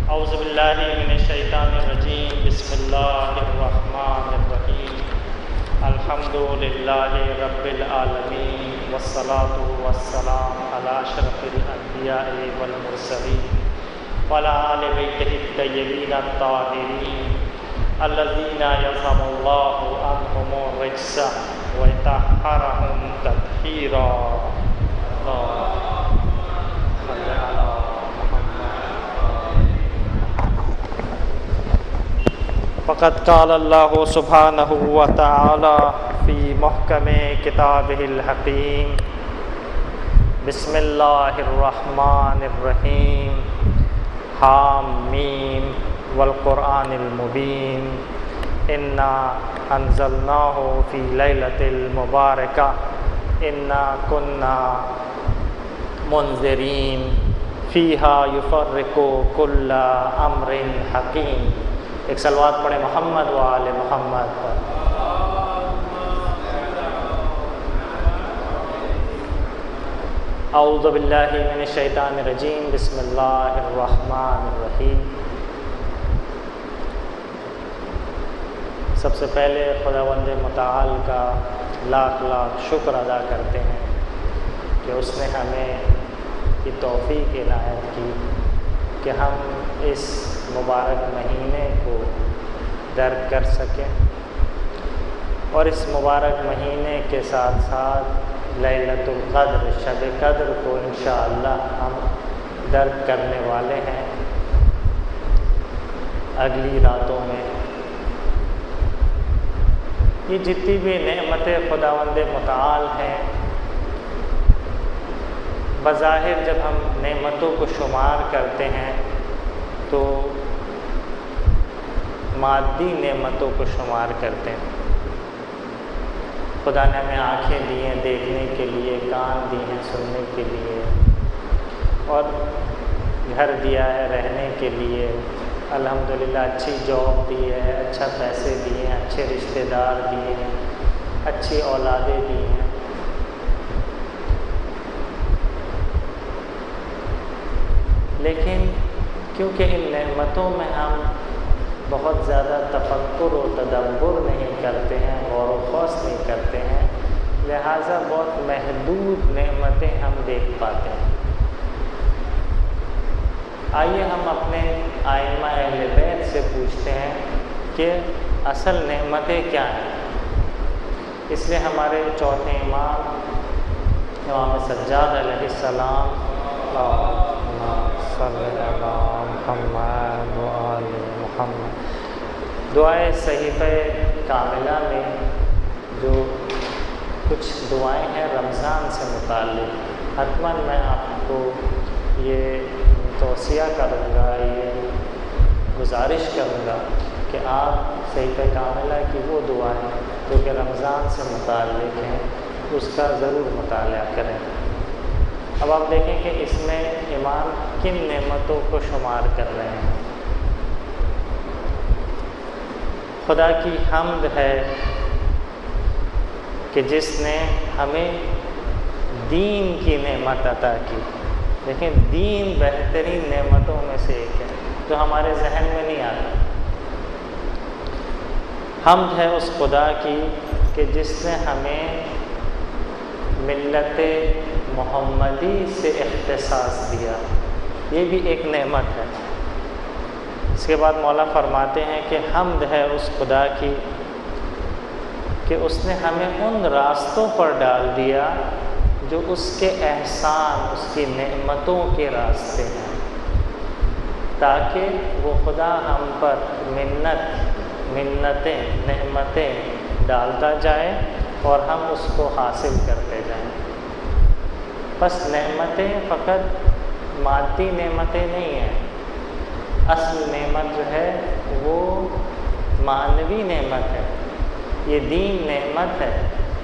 اعوذ باللہ من الشیطان الرجیم بسم اللہ الرحمن الرحیم الحمد للہ رب العالمین والصلاة والسلام علی اشرف الانبیاء والمرسلین وعلی آل بیتہ الطیبین الطاہرین الذین یذہب اللہ عنہم الرجس ویطہرہم تطہیرا. فقد قال اللہ سبحانہ وتعالی فی محکم کتابہ الحکیم بسم اللہ الرحمن الرحیم حامیم والقرآن المبین انا انزلناہ فی لیلۃ المبارکہ انا کنا منذرین فیہا یفرق کل امر حکیم. ایک صلوات پڑھیں محمد و آل محمد پر. اعوذ باللہ من الشیطان الرجیم بسم اللہ الرحمن الرحیم. سب سے پہلے خداوند متعال کا لاکھ لاکھ شکر ادا کرتے ہیں کہ اس نے ہمیں یہ توفیق عنایت کی کہ ہم اس مبارک مہینے کو درک کر سکیں اور اس مبارک مہینے کے ساتھ ساتھ لیلۃ القدر شب قدر کو انشاءاللہ ہم درک کرنے والے ہیں اگلی راتوں میں. یہ جتنی بھی نعمتیں خداوند متعال ہیں بظاہر جب ہم نعمتوں کو شمار کرتے ہیں تو مادی نعمتوں کو شمار کرتے ہیں. خدا نے ہمیں آنکھیں دی ہیں دیکھنے کے لیے، کان دی ہیں سننے کے لیے، اور گھر دیا ہے رہنے کے لیے، الحمدللہ اچھی جاب دی ہے، اچھا پیسے دیے ہیں، اچھے رشتہ دار دیے ہیں، اچھی اولادیں دی ہیں. لیکن کیونکہ ان نعمتوں میں ہم بہت زیادہ تفکر و تدبر نہیں کرتے ہیں، غور و خوض نہیں کرتے ہیں، لہٰذا بہت محدود نعمتیں ہم دیکھ پاتے ہیں. آئیے ہم اپنے ائمہ اہل بیت سے پوچھتے ہیں کہ اصل نعمتیں کیا ہیں. اس لیے ہمارے چوتھے امام امام سجاد علیہ السلام صلی اللہ محمد و آل محمد دعائے صحیفہ کاملہ میں جو کچھ دعائیں ہیں رمضان سے متعلق، حتماً میں آپ کو یہ توصیہ کروں گا، یہ گزارش کروں گا کہ آپ صحیفہ کاملہ کی وہ دعائیں جو کہ رمضان سے متعلق ہیں اس کا ضرور مطالعہ کریں. اب آپ دیکھیں کہ اس میں امام کن نعمتوں کو شمار کر رہے ہیں. خدا کی حمد ہے کہ جس نے ہمیں دین کی نعمت عطا کی. لیکن دین بہترین نعمتوں میں سے ایک ہے جو ہمارے ذہن میں نہیں آتا. حمد ہے اس خدا کی کہ جس نے ہمیں ملت محمدی سے اختصاص دیا. یہ بھی ایک نعمت ہے. اس کے بعد مولا فرماتے ہیں کہ حمد ہے اس خدا کی کہ اس نے ہمیں ان راستوں پر ڈال دیا جو اس کے احسان، اس کی نعمتوں کے راستے ہیں، تاکہ وہ خدا ہم پر منتیں نعمتیں ڈالتا جائے اور ہم اس کو حاصل کرتے جائیں. بس نعمتیں فقط مادی نعمتیں نہیں ہیں، اصل نعمت جو ہے وہ معنوی نعمت ہے. یہ دین نعمت ہے،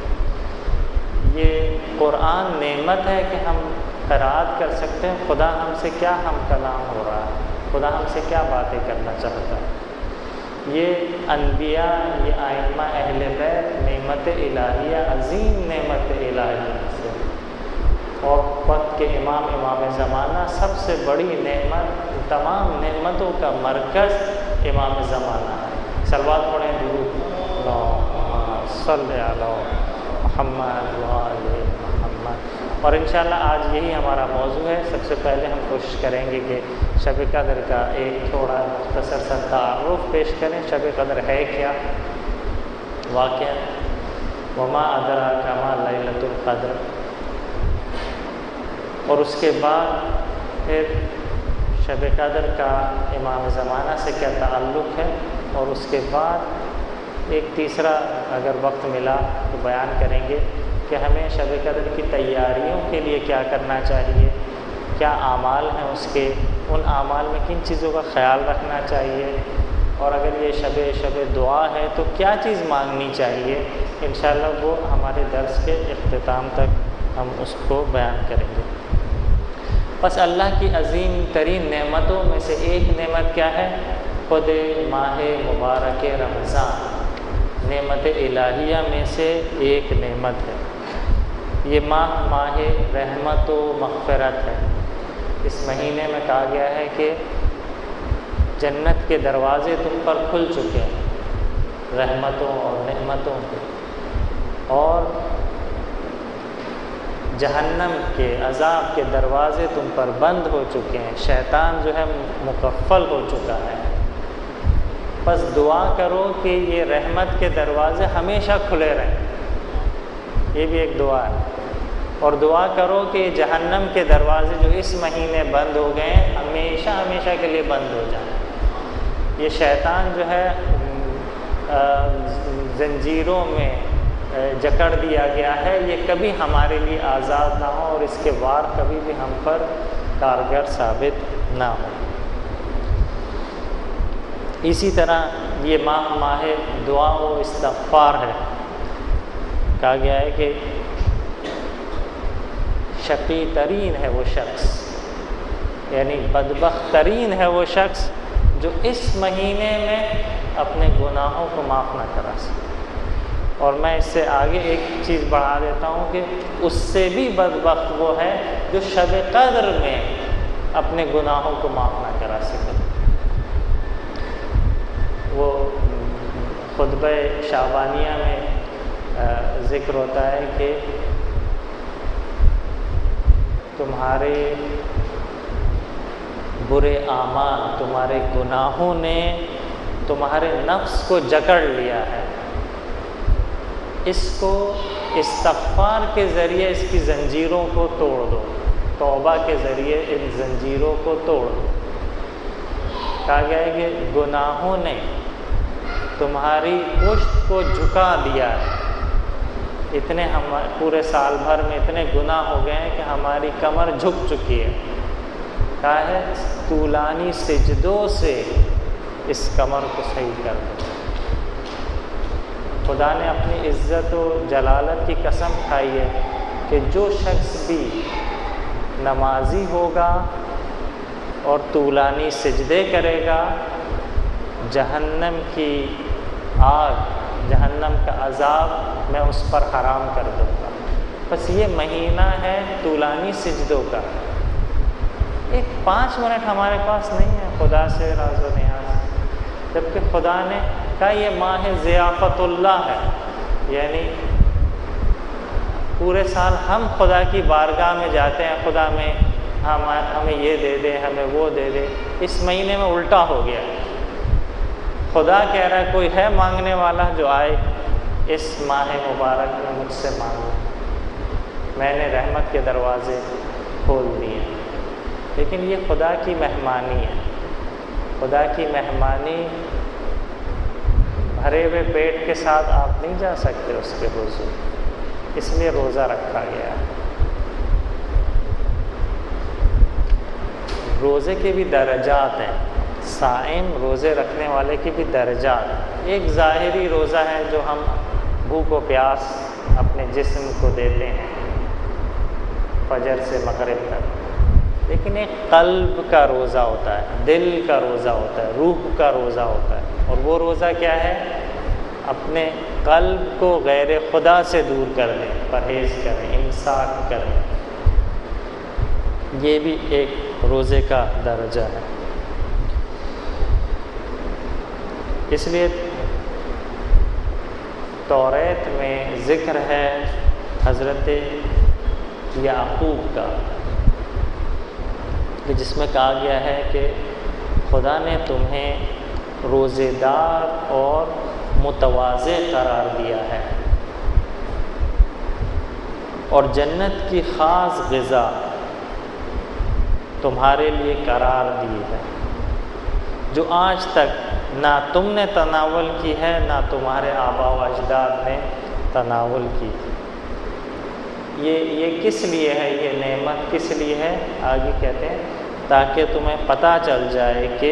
یہ قرآن نعمت ہے کہ ہم قرات کر سکتے ہیں خدا ہم سے کیا ہم کلام ہو رہا ہے، خدا ہم سے کیا باتیں کرنا چاہتا ہے. یہ انبیاء، یہ ائمہ اہل بیت نعمت الہیہ، عظیم نعمت الہیہ سے. اور وقت کے امام زمانہ، سب سے بڑی نعمت، تمام نعمتوں کا مرکز امام زمانہ ہے۔ صلوات پڑھیں، درود اللہم صلی علی محمد وآل محمد۔ اور انشاءاللہ آج یہی ہمارا موضوع ہے۔ سب سے پہلے ہم کوشش کریں گے کہ شب قدر کا ایک تھوڑا مختصر سا تعارف پیش کریں۔ شب قدر ہے کیا، واقعہ وما ادراک ما لیلۃ القدر، اور اس کے بعد پھر شب قدر کا امام زمانہ سے کیا تعلق ہے، اور اس کے بعد ایک تیسرا اگر وقت ملا تو بیان کریں گے کہ ہمیں شب قدر کی تیاریوں کے لیے کیا کرنا چاہیے، کیا اعمال ہیں اس کے، ان اعمال میں کن چیزوں کا خیال رکھنا چاہیے، اور اگر یہ شب دعا ہے تو کیا چیز مانگنی چاہیے۔ انشاءاللہ وہ ہمارے درس کے اختتام تک ہم اس کو بیان کریں گے۔ بس اللہ کی عظیم ترین نعمتوں میں سے ایک نعمت کیا ہے؟ خود ماہ مبارک رمضان نعمت الہیہ میں سے ایک نعمت ہے۔ یہ ماہ رحمت و مغفرت ہے۔ اس مہینے میں کہا گیا ہے کہ جنت کے دروازے تم پر کھل چکے ہیں رحمتوں اور نعمتوں کے، اور جہنم کے عذاب کے دروازے تم پر بند ہو چکے ہیں، شیطان جو ہے مکفل ہو چکا ہے۔ بس دعا کرو کہ یہ رحمت کے دروازے ہمیشہ کھلے رہیں، یہ بھی ایک دعا ہے، اور دعا کرو کہ جہنم کے دروازے جو اس مہینے بند ہو گئے ہیں ہمیشہ ہمیشہ کے لیے بند ہو جائیں۔ یہ شیطان جو ہے زنجیروں میں جکڑ دیا گیا ہے، یہ کبھی ہمارے لیے آزاد نہ ہو، اور اس کے وار کبھی بھی ہم پر کارگر ثابت نہ ہو۔ اسی طرح یہ ماہ دعا و استغفار ہے۔ کہا گیا ہے کہ شقی ترین ہے وہ شخص، یعنی بدبخت ترین ہے وہ شخص جو اس مہینے میں اپنے گناہوں کو معاف نہ کرا سکے۔ اور میں اس سے آگے ایک چیز بڑھا دیتا ہوں کہ اس سے بھی بدبخت وہ ہے جو شب قدر میں اپنے گناہوں کو معاف نہ کرا سکے۔ وہ خطبہ شعبانیہ میں ذکر ہوتا ہے کہ تمہارے برے اعمال، تمہارے گناہوں نے تمہارے نفس کو جکڑ لیا ہے، اس کو استغفار کے ذریعے اس کی زنجیروں کو توڑ دو، توبہ کے ذریعے ان زنجیروں کو توڑ دو۔ کہا گیا ہے کہ گناہوں نے تمہاری پشت کو جھکا دیا ہے، اتنے پورے سال بھر میں اتنے گناہ ہو گئے ہیں کہ ہماری کمر جھک چکی ہے۔ کہا ہے طولانی سجدوں سے اس کمر کو صحیح کر دو۔ خدا نے اپنی عزت و جلالت کی قسم کھائی ہے کہ جو شخص بھی نمازی ہوگا اور طولانی سجدے کرے گا، جہنم کی آگ، جہنم کا عذاب میں اس پر حرام کر دوں گا۔ بس یہ مہینہ ہے طولانی سجدوں کا۔ ایک 5 منٹ ہمارے پاس نہیں ہے خدا سے راز و نیاز، جبکہ خدا نے کہا یہ ماہ ضیافت اللہ ہے، یعنی پورے سال ہم خدا کی بارگاہ میں جاتے ہیں، خدا میں ہمیں یہ دے دے، ہمیں وہ دے دے۔ اس مہینے میں الٹا ہو گیا، خدا کہہ رہا ہے کوئی ہے مانگنے والا جو آئے اس ماہ مبارک میں مجھ سے مانگو، میں نے رحمت کے دروازے کھول دیے۔ لیکن یہ خدا کی مہمانی ہے، خدا کی مہمانی بھرے ہوئے پیٹ کے ساتھ آپ نہیں جا سکتے اس کے حضور، اس لیے روزہ رکھا گیا ہے۔ روزے کے بھی درجات ہیں، صائم روزے رکھنے والے کی بھی درجات۔ ایک ظاہری روزہ ہے جو ہم بھوک و پیاس اپنے جسم کو دیتے ہیں فجر سے مغرب تک، لیکن ایک قلب کا روزہ ہوتا ہے، دل کا روزہ ہوتا ہے، روح کا روزہ ہوتا ہے۔ اور وہ روزہ کیا ہے؟ اپنے قلب کو غیر خدا سے دور کر دیں، پرہیز کریں، امساک کریں۔ یہ بھی ایک روزے کا درجہ ہے۔ اس لیے توریت میں ذکر ہے حضرت یعقوب کا، کہ جس میں کہا گیا ہے کہ خدا نے تمہیں روزے دار اور متواضع قرار دیا ہے، اور جنت کی خاص غذا تمہارے لیے قرار دی ہے، جو آج تک نہ تم نے تناول کی ہے نہ تمہارے آباء و اجداد نے تناول کی تھی۔ یہ کس لیے ہے، یہ نعمت کس لیے ہے؟ آگے کہتے ہیں تاکہ تمہیں پتہ چل جائے کہ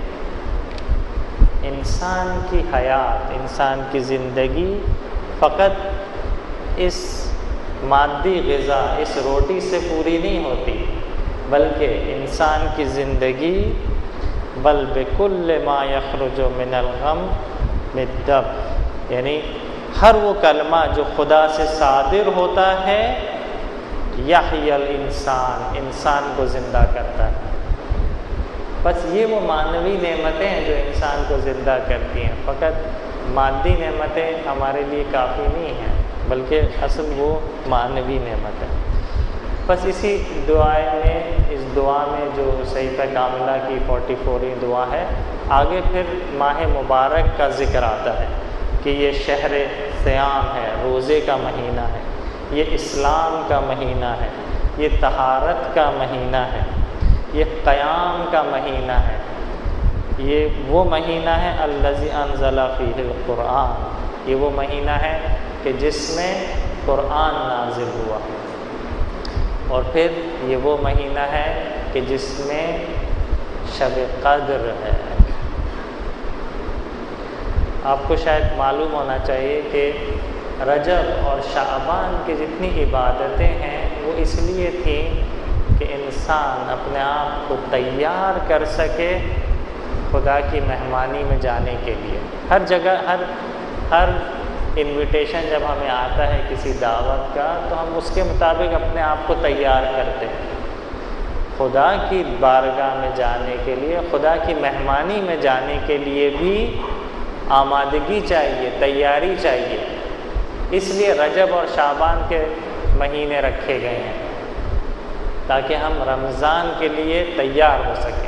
انسان کی حیات، انسان کی زندگی فقط اس مادی غذا، اس روٹی سے پوری نہیں ہوتی، بلکہ انسان کی زندگی بل بکل ما یخرج من الغم بالدب، یعنی ہر وہ کلمہ جو خدا سے صادر ہوتا ہے، یحیی الانسان، انسان کو زندہ کرتا ہے۔ بس یہ وہ معنوی نعمتیں ہیں جو انسان کو زندہ کرتی ہیں، فقط مادی نعمتیں ہمارے لیے کافی نہیں ہیں، بلکہ اصل وہ معنوی نعمت ہے۔ بس اسی اس دعا میں جو صحیفہ کاملہ کی 44ویں دعا ہے، آگے پھر ماہ مبارک کا ذکر آتا ہے کہ یہ شہر صیام ہے، روزے کا مہینہ ہے، یہ اسلام کا مہینہ ہے، یہ طہارت کا مہینہ ہے، یہ قیام کا مہینہ ہے، یہ وہ مہینہ ہے الذی انزل فیہ القرآن، یہ وہ مہینہ ہے کہ جس میں قرآن نازل ہوا، اور پھر یہ وہ مہینہ ہے کہ جس میں شب قدر ہے۔ آپ کو شاید معلوم ہونا چاہیے کہ رجب اور شعبان کی جتنی عبادتیں ہیں وہ اس لیے تھیں کہ انسان اپنے آپ کو تیار کر سکے خدا کی مہمانی میں جانے کے لیے۔ ہر جگہ ہر انویٹیشن جب ہمیں آتا ہے کسی دعوت کا تو ہم اس کے مطابق اپنے آپ کو تیار کرتے ہیں۔ خدا کی بارگاہ میں جانے کے لیے، خدا کی مہمانی میں جانے کے لیے بھی آمادگی چاہیے، تیاری چاہیے۔ اس لیے رجب اور شعبان کے مہینے رکھے گئے ہیں تاکہ ہم رمضان کے لیے تیار ہو سکیں۔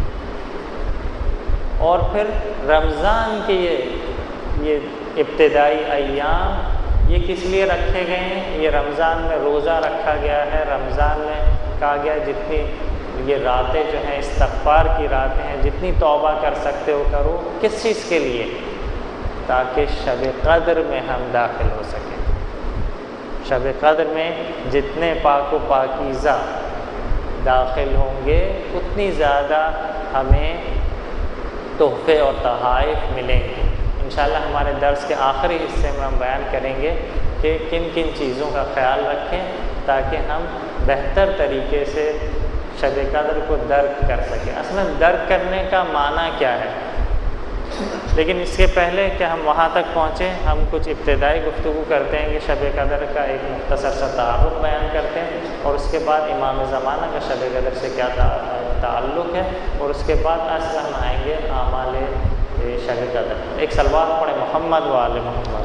اور پھر رمضان کے یہ ابتدائی ایام یہ کس لیے رکھے گئے ہیں؟ یہ رمضان میں روزہ رکھا گیا ہے، رمضان میں کہا گیا جتنی یہ راتیں جو ہیں استغفار کی راتیں ہیں، جتنی توبہ کر سکتے ہو کرو۔ کس چیز کے لیے؟ تاکہ شب قدر میں ہم داخل ہو سکیں۔ شب قدر میں جتنے پاک و پاکیزہ داخل ہوں گے اتنی زیادہ ہمیں تحفے اور تحائف ملیں گے۔ انشاءاللہ ہمارے درس کے آخری حصے میں ہم بیان کریں گے کہ کن کن چیزوں کا خیال رکھیں تاکہ ہم بہتر طریقے سے شب قدر کو درک کر سکیں۔ اصلاً درک کرنے کا معنی کیا ہے؟ لیکن اس کے پہلے کہ ہم وہاں تک پہنچیں، ہم کچھ ابتدائی گفتگو کرتے ہیں کہ شب قدر کا ایک مختصر سا تعارف بیان کرتے ہیں، اور اس کے بعد امام زمانہ کا شب قدر سے کیا تعلق ہے، اور اس کے بعد اصل ہم آئیں گے اعمال شب قدر۔ ایک صلوات پڑھیں محمد و آل محمد۔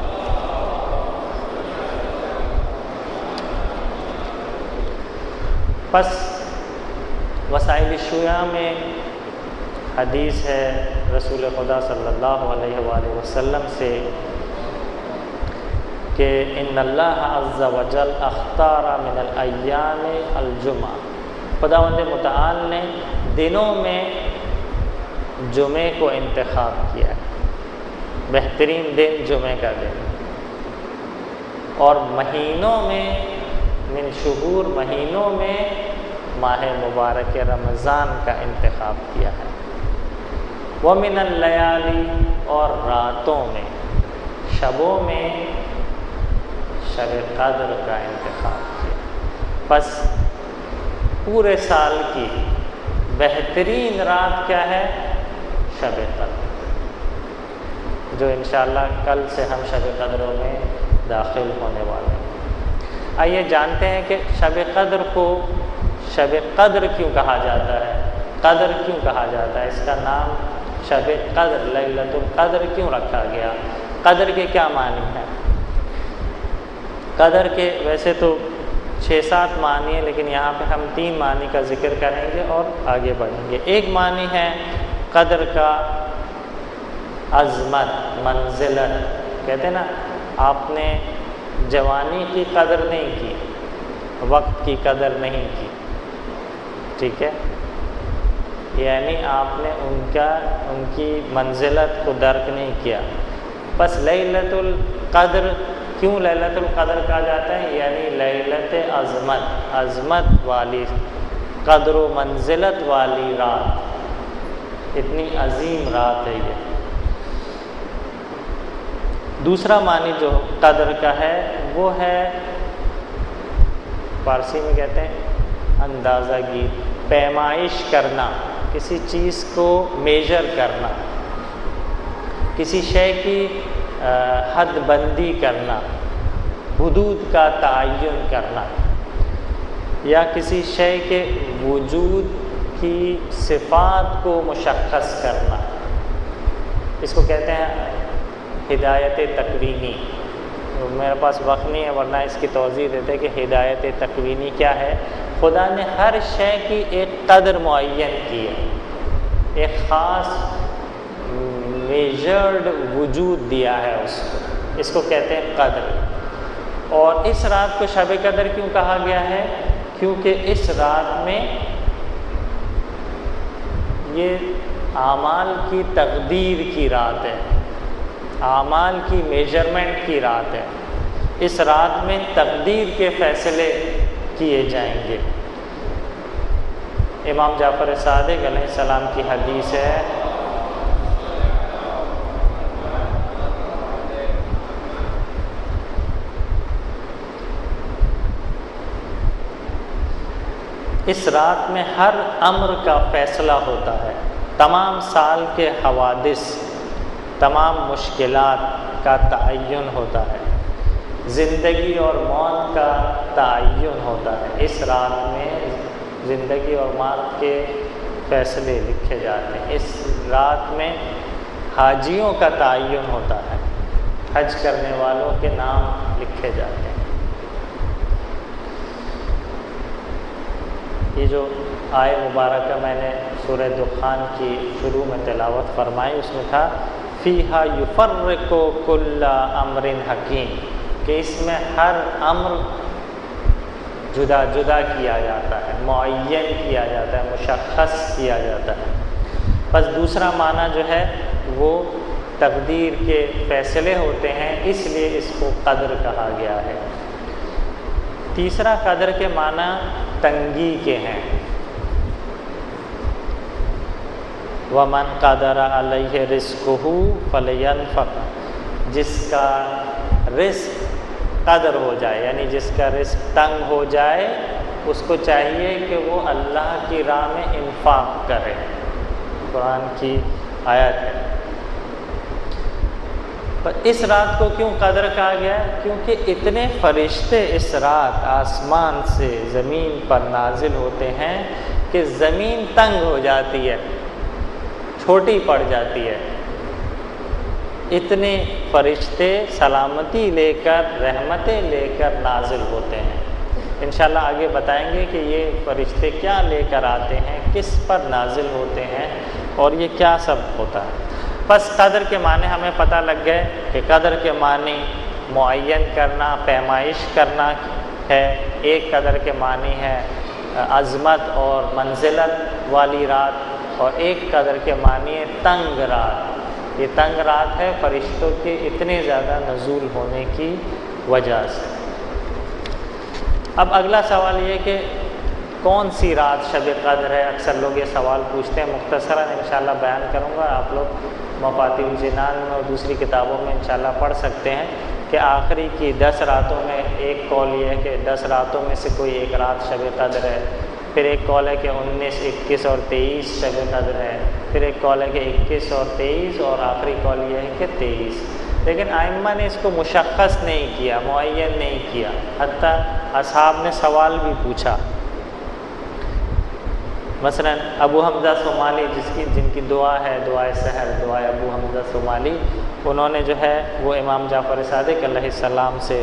پس وسائل الشیوع میں حدیث ہے رسول خدا صلی اللہ علیہ وآلہ وسلم سے کہ ان اللہ عز وجل اختار من الایام الجمعہ، خداوند متعال نے دنوں میں جمعے کو انتخاب کیا ہے، بہترین دن جمعے کا دن، اور مہینوں میں من شہور، مہینوں میں ماہ مبارک رمضان کا انتخاب کیا ہے، ومن اللیالی، اور راتوں میں، شبوں میں شب قدر کا انتخاب کیا۔ پس پورے سال کی بہترین رات کیا ہے؟ شب قدر، جو انشاءاللہ کل سے ہم شب قدروں میں داخل ہونے والے ہیں۔ آئیے جانتے ہیں کہ شب قدر کو شب قدر کیوں کہا جاتا ہے؟ قدر کیوں کہا جاتا ہے؟ اس کا نام شب قدر لیلۃ القدر کیوں رکھا گیا؟ قدر کے کیا معنی ہیں؟ قدر کے ویسے تو 6-7 معنی ہیں، لیکن یہاں پہ ہم 3 معنی کا ذکر کریں گے اور آگے بڑھیں گے۔ ایک معنی ہے قدر کا عظمت، منزلت، کہتے ہیں نا آپ نے جوانی کی قدر نہیں کی، وقت کی قدر نہیں کی، ٹھیک ہے، یعنی آپ نے ان کی منزلت کو درک نہیں کیا۔ بس لیلۃ القدر کیوں لیلۃ القدر کہا جاتا ہے؟ یعنی لیلت عظمت، عظمت والی، قدر و منزلت والی رات، اتنی عظیم رات ہے یہ۔ دوسرا معنی جو قدر کا ہے وہ ہے، فارسی میں کہتے ہیں اندازہ گیر، پیمائش کرنا، کسی چیز کو میجر کرنا، کسی شے کی حد بندی کرنا، حدود کا تعین کرنا، یا کسی شے کے وجود کی صفات کو مشخص کرنا، اس کو کہتے ہیں ہدایت تکوینی۔ میرے پاس وقت نہیں ہے ورنہ اس کی توضیح دیتے کہ ہدایت تکوینی کیا ہے۔ خدا نے ہر شے کی ایک قدر معین کی ہے، ایک خاص میجرڈ وجود دیا ہے اس کو کہتے ہیں قدر۔ اور اس رات کو شب قدر کیوں کہا گیا ہے؟ کیونکہ اس رات میں یہ اعمال کی تقدیر کی رات ہے، اعمال کی میجرمنٹ کی رات ہے۔ اس رات میں تقدیر کے فیصلے کیے جائیں گے۔ امام جعفر صادق علیہ السلام کی حدیث ہے، اس رات میں ہر امر کا فیصلہ ہوتا ہے، تمام سال کے حوادث، تمام مشکلات کا تعین ہوتا ہے، زندگی اور موت کا تعین ہوتا ہے۔ اس رات میں زندگی اور موت کے فیصلے لکھے جاتے ہیں۔ اس رات میں حاجیوں کا تعین ہوتا ہے، حج کرنے والوں کے نام لکھے جاتے ہیں۔ یہ جو آیہ مبارکہ میں نے سورہ دخان کی شروع میں تلاوت فرمائی، اس میں تھا فیہا یفرق کل امر حکیم، کہ اس میں ہر امر جدا جدا کیا جاتا ہے، معین کیا جاتا ہے، مشخص کیا جاتا ہے۔ بس دوسرا معنی جو ہے وہ تقدیر کے فیصلے ہوتے ہیں، اس لیے اس کو قدر کہا گیا ہے۔ تیسرا قدر کے معنی تنگی کے ہیں، وَمَنْ قَدَرَ عَلَيْهِ رِزْقُهُ فَلْيَنْفِقْ، جس کا رزق قدر ہو جائے، یعنی جس کا رزق تنگ ہو جائے، اس کو چاہیے کہ وہ اللہ کی راہ میں انفاق کرے۔ قرآن کی آیت ہے۔ پر اس رات کو کیوں قدر کہا گیا ہے؟ کیونکہ اتنے فرشتے اس رات آسمان سے زمین پر نازل ہوتے ہیں کہ زمین تنگ ہو جاتی ہے، چھوٹی پڑ جاتی ہے۔ اتنے فرشتے سلامتی لے کر، رحمتیں لے کر نازل ہوتے ہیں۔ انشاءاللہ آگے بتائیں گے کہ یہ فرشتے کیا لے کر آتے ہیں، کس پر نازل ہوتے ہیں، اور یہ کیا سب ہوتا ہے۔ بس قدر کے معنی ہمیں پتہ لگ گئے کہ قدر کے معنی معین کرنا، پیمائش کرنا ہے۔ ایک قدر کے معنی ہے عظمت اور منزلت والی رات، اور ایک قدر کے معنی ہے تنگ رات۔ یہ تنگ رات ہے فرشتوں کے اتنے زیادہ نزول ہونے کی وجہ سے۔ اب اگلا سوال یہ کہ کون سی رات شب قدر ہے؟ اکثر لوگ یہ سوال پوچھتے ہیں۔ مختصراً انشاءاللہ بیان کروں گا، آپ لوگ مفاتیح الجنان میں اور دوسری کتابوں میں انشاءاللہ پڑھ سکتے ہیں کہ آخری کی 10 راتوں میں ایک قول یہ ہے کہ 10 راتوں میں سے کوئی ایک رات شب قدر ہے، پھر ایک قول ہے کہ 19، 21 اور 23 شب قدر ہے، پھر ایک قول ہے کہ 21 اور 23، اور آخری قول یہ ہے کہ 23۔ لیکن ائمہ نے اس کو مشخص نہیں کیا، معین نہیں کیا، حتیٰ اصحاب نے سوال بھی پوچھا مثلا ابو حمزہ صومالی جن کی دعا ہے دعائے سحر، دعائے ابو حمزہ صومالی، انہوں نے جو ہے وہ امام جعفر صادق علیہ السلام سے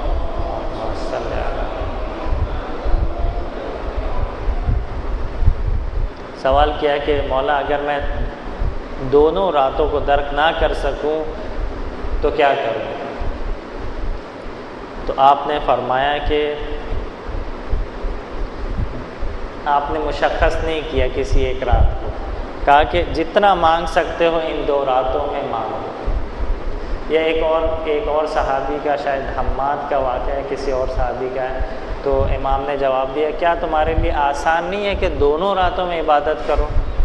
سوال کیا کہ مولا اگر میں دونوں راتوں کو درک نہ کر سکوں تو کیا کروں؟ تو آپ نے فرمایا کہ آپ نے مشخص نہیں کیا کسی ایک رات کو، کہا کہ جتنا مانگ سکتے ہو ان 2 راتوں میں مانگو۔ یا ایک اور صحابی کا، شاید حماد کا واقعہ ہے، کسی اور صحابی کا ہے، تو امام نے جواب دیا کیا تمہارے لیے آسان نہیں ہے کہ دونوں راتوں میں عبادت کرو؟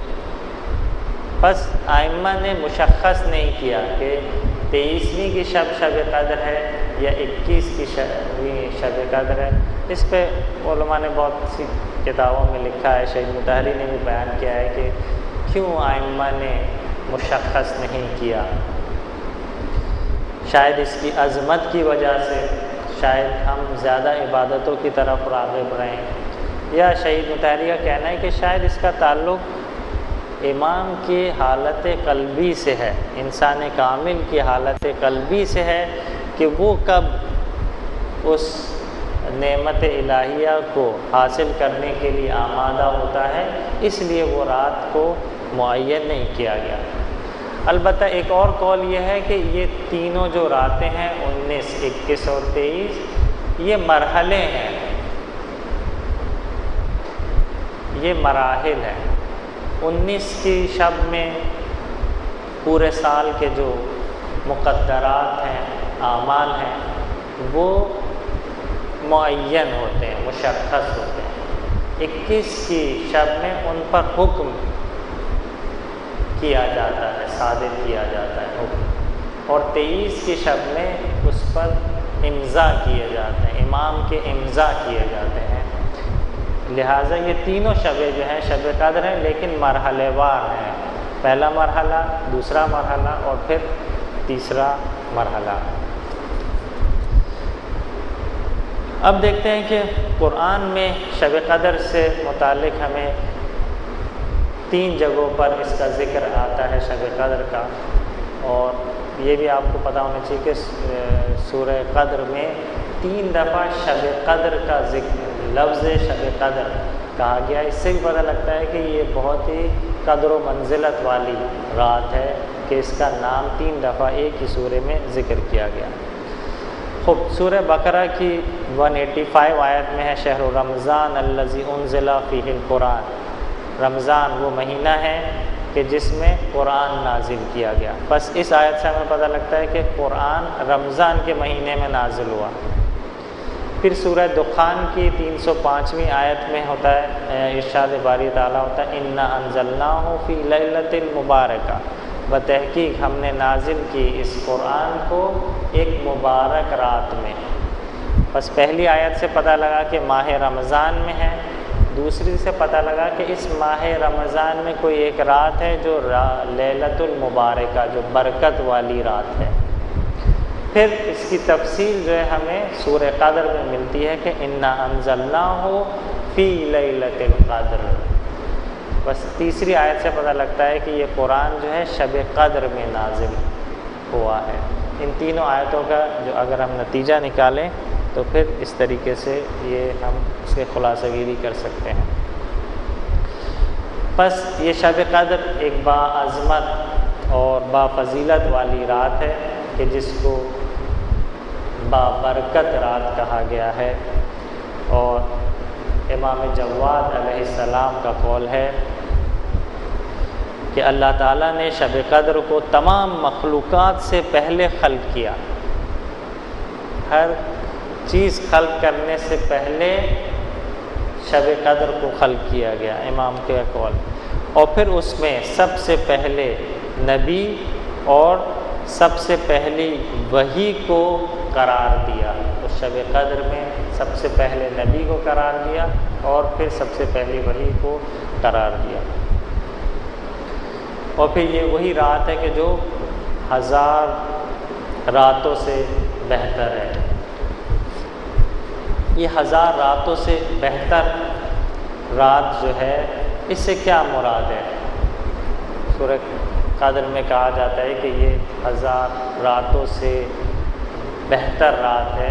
بس ائمہ نے مشخص نہیں کیا کہ 23ویں کی شب قدر ہے یا 21 کی شب قدر ہے۔ اس پہ علماء نے بہت سی کتابوں میں لکھا ہے، شہید مطہری نے بھی بیان کیا ہے کہ کیوں ائمہ نے مشخص نہیں کیا۔ شاید اس کی عظمت کی وجہ سے، شاید ہم زیادہ عبادتوں کی طرف راغب رہیں، یا شہید مطہری کا کہنا ہے کہ شاید اس کا تعلق امام کی حالت قلبی سے ہے، انسان کامل کی حالت قلبی سے ہے کہ وہ کب اس نعمت الہیہ کو حاصل کرنے کے لیے آمادہ ہوتا ہے، اس لیے وہ رات کو معین نہیں کیا گیا۔ البتہ ایک اور قول یہ ہے کہ یہ تینوں جو راتیں ہیں 19، 21 اور 23، یہ مرحلے ہیں، یہ مراحل ہیں۔ 19 کی شب میں پورے سال کے جو مقدرات ہیں، اعمال ہیں، وہ معین ہوتے ہیں، مشخص ہوتے ہیں۔ 21 کی شب میں ان پر حکم کیا جاتا ہے، صادر کیا جاتا ہے حکم، اور 23 کی شب میں اس پر امضاء کیے جاتے ہیں، امام کے امضاء کیے جاتے ہیں۔ لہٰذا یہ تینوں شبیں جو ہیں شب قدر ہیں، لیکن مرحلے وار ہیں، پہلا مرحلہ، دوسرا مرحلہ اور پھر تیسرا مرحلہ۔ اب دیکھتے ہیں کہ قرآن میں شب قدر سے متعلق ہمیں 3 جگہوں پر اس کا ذکر آتا ہے شب قدر کا، اور یہ بھی آپ کو پتہ ہونا چاہیے کہ سورہ قدر میں 3 دفعہ شب قدر کا ذکر، لفظ شب قدر کہا گیا۔ اس سے بھی پتہ لگتا ہے کہ یہ بہت ہی قدر و منزلت والی رات ہے کہ اس کا نام 3 دفعہ ایک ہی سورہ میں ذکر کیا گیا۔ خب سورہ بقرہ کی 185 آیت میں ہے شہر رمضان الذی انزل فیہ القرآن، رمضان وہ مہینہ ہے کہ جس میں قرآن نازل کیا گیا۔ بس اس آیت سے ہمیں پتہ لگتا ہے کہ قرآن رمضان کے مہینے میں نازل ہوا۔ پھر سورہ دخان کی 305ویں آیت میں ہوتا ہے ارشاد باری تعالیٰ ہوتا ہے انا انزلناہ فی لیلۃ مبارکہ، بتحقیق ہم نے نازل کی اس قرآن کو ایک مبارک رات میں۔ بس پہلی آیت سے پتہ لگا کہ ماہ رمضان میں ہے، دوسری سے پتہ لگا کہ اس ماہ رمضان میں کوئی ایک رات ہے جو لیلۃ المبارکہ، جو برکت والی رات ہے۔ پھر اس کی تفصیل جو ہے ہمیں سورہ قدر میں ملتی ہے کہ انا انزلناہ فی لیلۃ القدر۔ بس تیسری آیت سے پتہ لگتا ہے کہ یہ قرآن جو ہے شب قدر میں نازل ہوا ہے۔ ان تینوں آیتوں کا جو اگر ہم نتیجہ نکالیں تو پھر اس طریقے سے یہ ہم اس کے خلاصہ گیری کر سکتے ہیں۔ بس یہ شب قدر ایک باعظمت اور بافضیلت والی رات ہے کہ جس کو بابرکت رات کہا گیا ہے، اور امام جواد علیہ السلام کا قول ہے کہ اللہ تعالیٰ نے شب قدر کو تمام مخلوقات سے پہلے خلق کیا، ہر چیز خلق کرنے سے پہلے شب قدر کو خلق کیا گیا، امام کے قول، اور پھر اس میں سب سے پہلے نبی اور سب سے پہلی وحی کو قرار دیا۔ تو شب قدر میں سب سے پہلے نبی کو قرار دیا اور پھر سب سے پہلی وحی کو قرار دیا، اور پھر یہ وہی رات ہے کہ جو 1000 راتوں سے بہتر ہے۔ یہ 1000 راتوں سے بہتر رات جو ہے اس سے کیا مراد ہے؟ سورہ قدر میں کہا جاتا ہے کہ یہ 1000 راتوں سے بہتر رات ہے،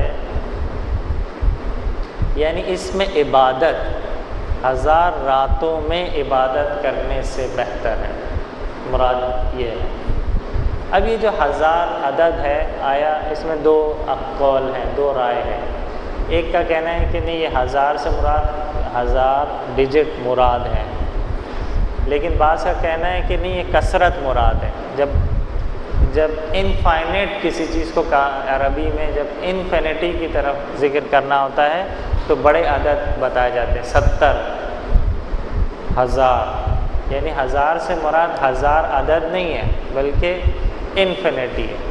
یعنی اس میں عبادت 1000 راتوں میں عبادت کرنے سے بہتر ہے، مراد یہ ہے۔ اب یہ جو 1000 عدد ہے، آیا اس میں 2 اقوال ہیں، 2 رائے ہیں۔ ایک کا کہنا ہے کہ نہیں، یہ 1000 سے مراد 1000 ڈیجٹ مراد ہے، لیکن بعض کا کہنا ہے کہ نہیں، یہ کثرت مراد ہے۔ جب انفائنٹ کسی چیز کو عربی میں جب انفینٹی کی طرف ذکر کرنا ہوتا ہے تو بڑے عدد بتائے جاتے ہیں، 70,000، یعنی 1000 سے مراد 1000 عدد نہیں ہے بلکہ انفینٹی ہے۔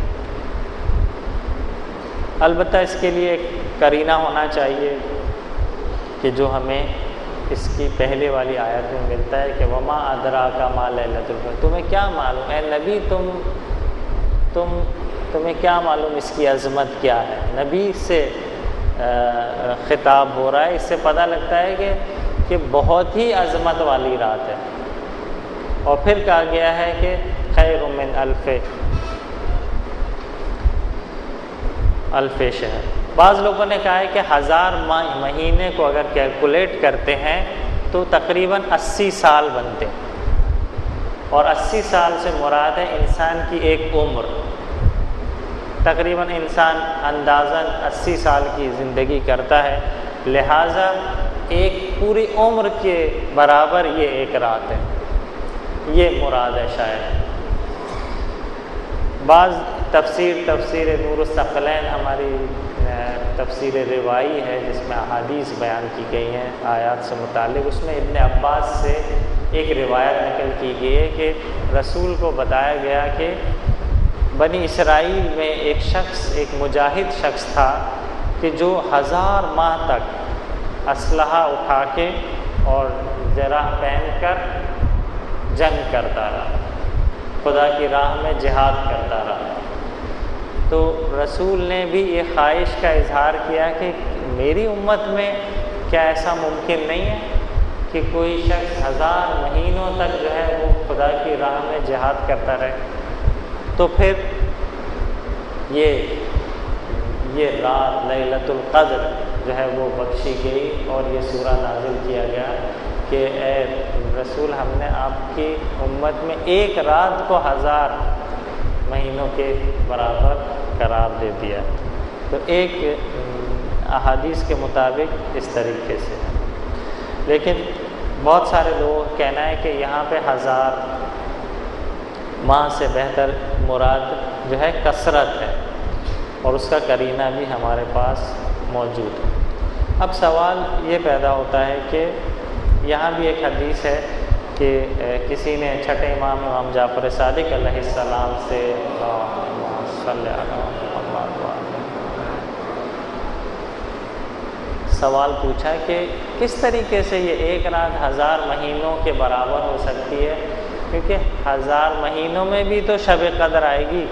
البتہ اس کے لیے ایک قرینہ ہونا چاہیے کہ جو ہمیں اس کی پہلے والی آیت میں ملتا ہے کہ وما ادراک ما لیلۃ القدر، تمہیں کیا معلوم اے نبی، تمہیں کیا معلوم اس کی عظمت کیا ہے۔ نبی سے خطاب ہو رہا ہے، اس سے پتہ لگتا ہے کہ بہت ہی عظمت والی رات ہے۔ اور پھر کہا گیا ہے کہ خیر من الف شہر۔ بعض لوگوں نے کہا ہے کہ 1000 مہینے کو اگر کیلکولیٹ کرتے ہیں تو تقریباً 80 سال بنتے ہیں، اور 80 سال سے مراد ہے انسان کی ایک عمر۔ تقریباً انسان اندازاً 80 سال کی زندگی کرتا ہے، لہٰذا ایک پوری عمر کے برابر یہ ایک رات ہے، یہ مراد ہے شاید۔ بعض تفسیر نور الثقلین ہماری تفسیر روائی ہے جس میں احادیث بیان کی گئی ہیں آیات سے متعلق، اس میں ابن عباس سے ایک روایت نقل کی گئی ہے کہ رسول کو بتایا گیا کہ بنی اسرائیل میں ایک مجاہد شخص تھا کہ جو 1000 ماہ تک اسلحہ اٹھا کے اور جراح پہن کر جنگ کرتا رہا، خدا کی راہ میں جہاد کرتا رہا۔ تو رسول نے بھی یہ خواہش کا اظہار کیا کہ میری امت میں کیا ایسا ممکن نہیں ہے کہ کوئی شخص 1000 مہینوں تک جو ہے وہ خدا کی راہ میں جہاد کرتا رہے۔ تو پھر یہ رات لیلۃ القدر جو ہے وہ بخشی گئی اور یہ سورہ نازل کیا گیا کہ اے رسول، ہم نے آپ کی امت میں ایک رات کو 1000 مہینوں کے برابر قرار دے دیا۔ تو ایک احادیث کے مطابق اس طریقے سے، لیکن بہت سارے لوگوں کا کہنا ہے کہ یہاں پہ 1000 ماہ سے بہتر مراد جو ہے کثرت ہے، اور اس کا قرینہ بھی ہمارے پاس موجود ہے۔ اب سوال یہ پیدا ہوتا ہے کہ یہاں بھی ایک حدیث ہے کہ کسی نے چھٹے امام جعفر صادق علیہ السلام سے سوال پوچھا کہ کس طریقے سے یہ ایک رات 1000 مہینوں کے برابر ہو سکتی ہے، کیونکہ 1000 مہینوں میں بھی تو شب قدر آئے گی،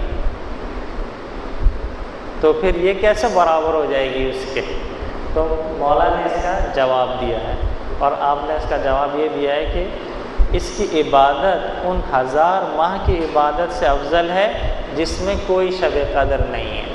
تو پھر یہ کیسے برابر ہو جائے گی اس کے؟ تو مولا نے اس کا جواب دیا ہے، اور آپ نے اس کا جواب یہ دیا ہے کہ اس کی عبادت ان 1000 ماہ کی عبادت سے افضل ہے جس میں کوئی شب قدر نہیں ہے،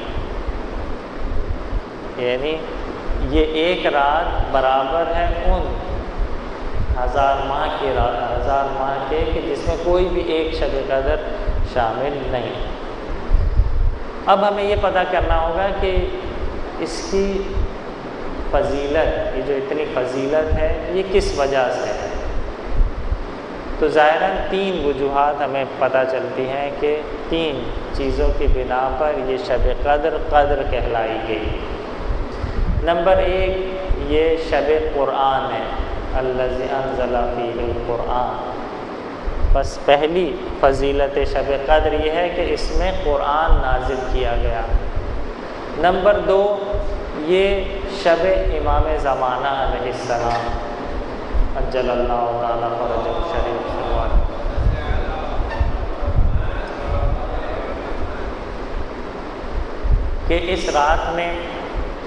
یعنی یہ ایک رات برابر ہے ان 1000 ماہ کی رات، 1000 ماہ کے کہ جس میں کوئی بھی ایک شب قدر شامل نہیں۔ اب ہمیں یہ پتہ کرنا ہوگا کہ اس کی فضیلت، یہ جو اتنی فضیلت ہے یہ کس وجہ سے ہے؟ تو ظاہراً 3 وجوہات ہمیں پتہ چلتی ہیں کہ 3 چیزوں کی بنا پر یہ شب قدر کہلائی گئی۔ نمبر 1، یہ شب قرآن ہے، الذی انزل فیہ القرآن۔ بس پہلی فضیلت شب قدر یہ ہے کہ اس میں قرآن نازل کیا گیا۔ نمبر 2، یہ شب امام زمانہ علیہ السلام عجل اللہ تعالیٰ فرجہ شریف شروعات، کہ اس رات میں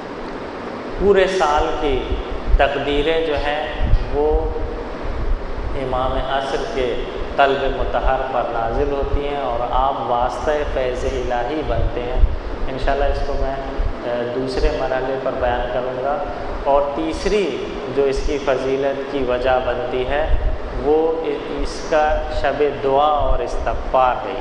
پورے سال کی تقدیریں جو ہیں وہ امام عصر کے قلب مطہر پر نازل ہوتی ہیں اور آپ واسطہ فیض الہی بنتے ہیں۔ انشاءاللہ اس کو میں دوسرے مرحلے پر بیان کروں گا۔ اور تیسری جو اس کی فضیلت کی وجہ بنتی ہے وہ اس کا شب دعا اور استغفار ہے۔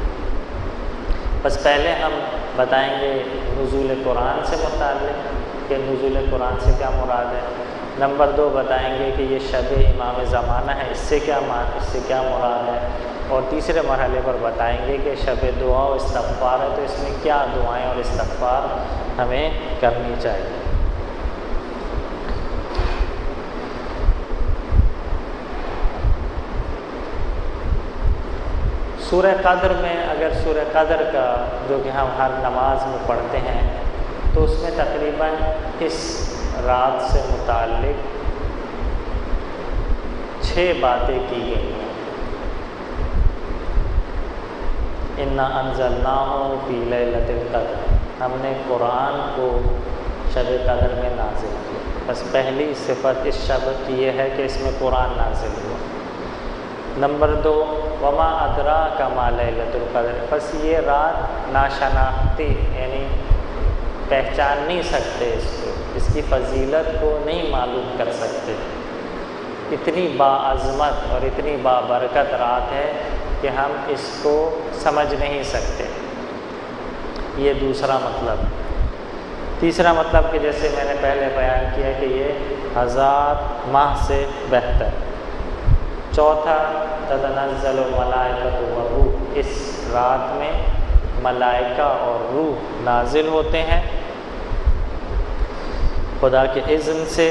بس پہلے ہم بتائیں گے نزول قرآن سے متعلق کہ نزول قرآن سے کیا مراد ہے۔ نمبر 2 بتائیں گے کہ یہ شب امام زمانہ ہے، اس سے کیا مراد ہے۔ اور تیسرے مرحلے پر بتائیں گے کہ شب دعا و استغفار ہے تو اس میں کیا دعائیں اور استغفار ہمیں کرنی چاہیے۔ سورہ قدر میں، اگر سورہ قدر کا جو کہ ہم ہر نماز میں پڑھتے ہیں تو اس میں تقریباً اس رات سے متعلق 6 باتیں کی گئی ہیں۔ اِنَّا أَنزَلْنَاهُ فِي لَيْلَةِ الْقَدْرِ، ہم نے قرآن کو شب قدر میں نازل کیا۔ بس پہلی صفت اس شب کی یہ ہے کہ اس میں قرآن نازل ہوا۔ نمبر 2 وما ادراک ما لیلۃ القدر، بس یہ رات ناشناختی، یعنی پہچان نہیں سکتے اس کو، اس کی فضیلت کو نہیں معلوم کر سکتے۔ اتنی باعظمت اور اتنی بابرکت رات ہے کہ ہم اس کو سمجھ نہیں سکتے۔ یہ دوسرا مطلب۔ تیسرا مطلب کہ جیسے میں نے پہلے بیان کیا کہ یہ 1000 ماہ سے بہتر۔ چوتھا تتنزل الملائکۃ والروح، اس رات میں ملائکہ اور روح نازل ہوتے ہیں خدا کے اذن سے۔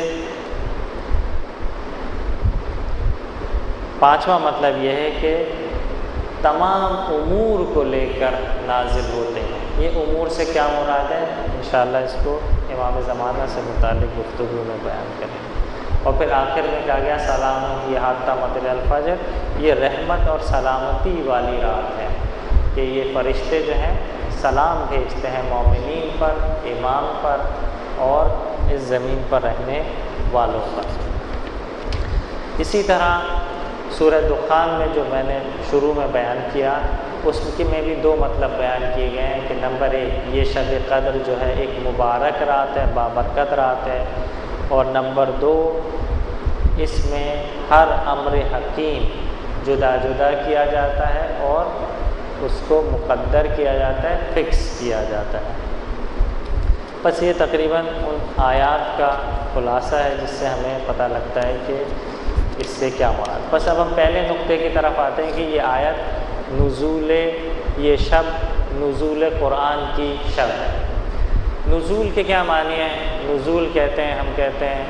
پانچواں مطلب یہ ہے کہ تمام امور کو لے کر نازل ہوتے ہیں۔ یہ امور سے کیا مراد ہے انشاءاللہ اس کو امام زمانہ سے متعلق گفتگو میں بیان کریں گے۔ اور پھر آخر میں کہا گیا سلام ہی حتی مطلع الفجر، یہ رحمت اور سلامتی والی رات ہے کہ یہ فرشتے جو ہیں سلام بھیجتے ہیں مومنین پر، ایمان پر اور اس زمین پر رہنے والوں پر۔ اسی طرح سورہ دخان میں جو میں نے شروع میں بیان کیا اس میں بھی 2 مطلب بیان کیے گئے ہیں کہ نمبر 1 یہ شب قدر جو ہے ایک مبارک رات ہے، بابرکت رات ہے، اور نمبر 2 اس میں ہر امر حکیم جدا جدا کیا جاتا ہے اور اس کو مقدر کیا جاتا ہے، فکس کیا جاتا ہے۔ بس یہ تقریباً ان آیات کا خلاصہ ہے جس سے ہمیں پتہ لگتا ہے کہ اس سے کیا مراد۔ بس اب ہم پہلے نقطے کی طرف آتے ہیں کہ یہ آیت یہ شب نزول قرآن کی شب ہے۔ نزول کے کیا معنی ہیں؟ نزول کہتے ہیں، ہم کہتے ہیں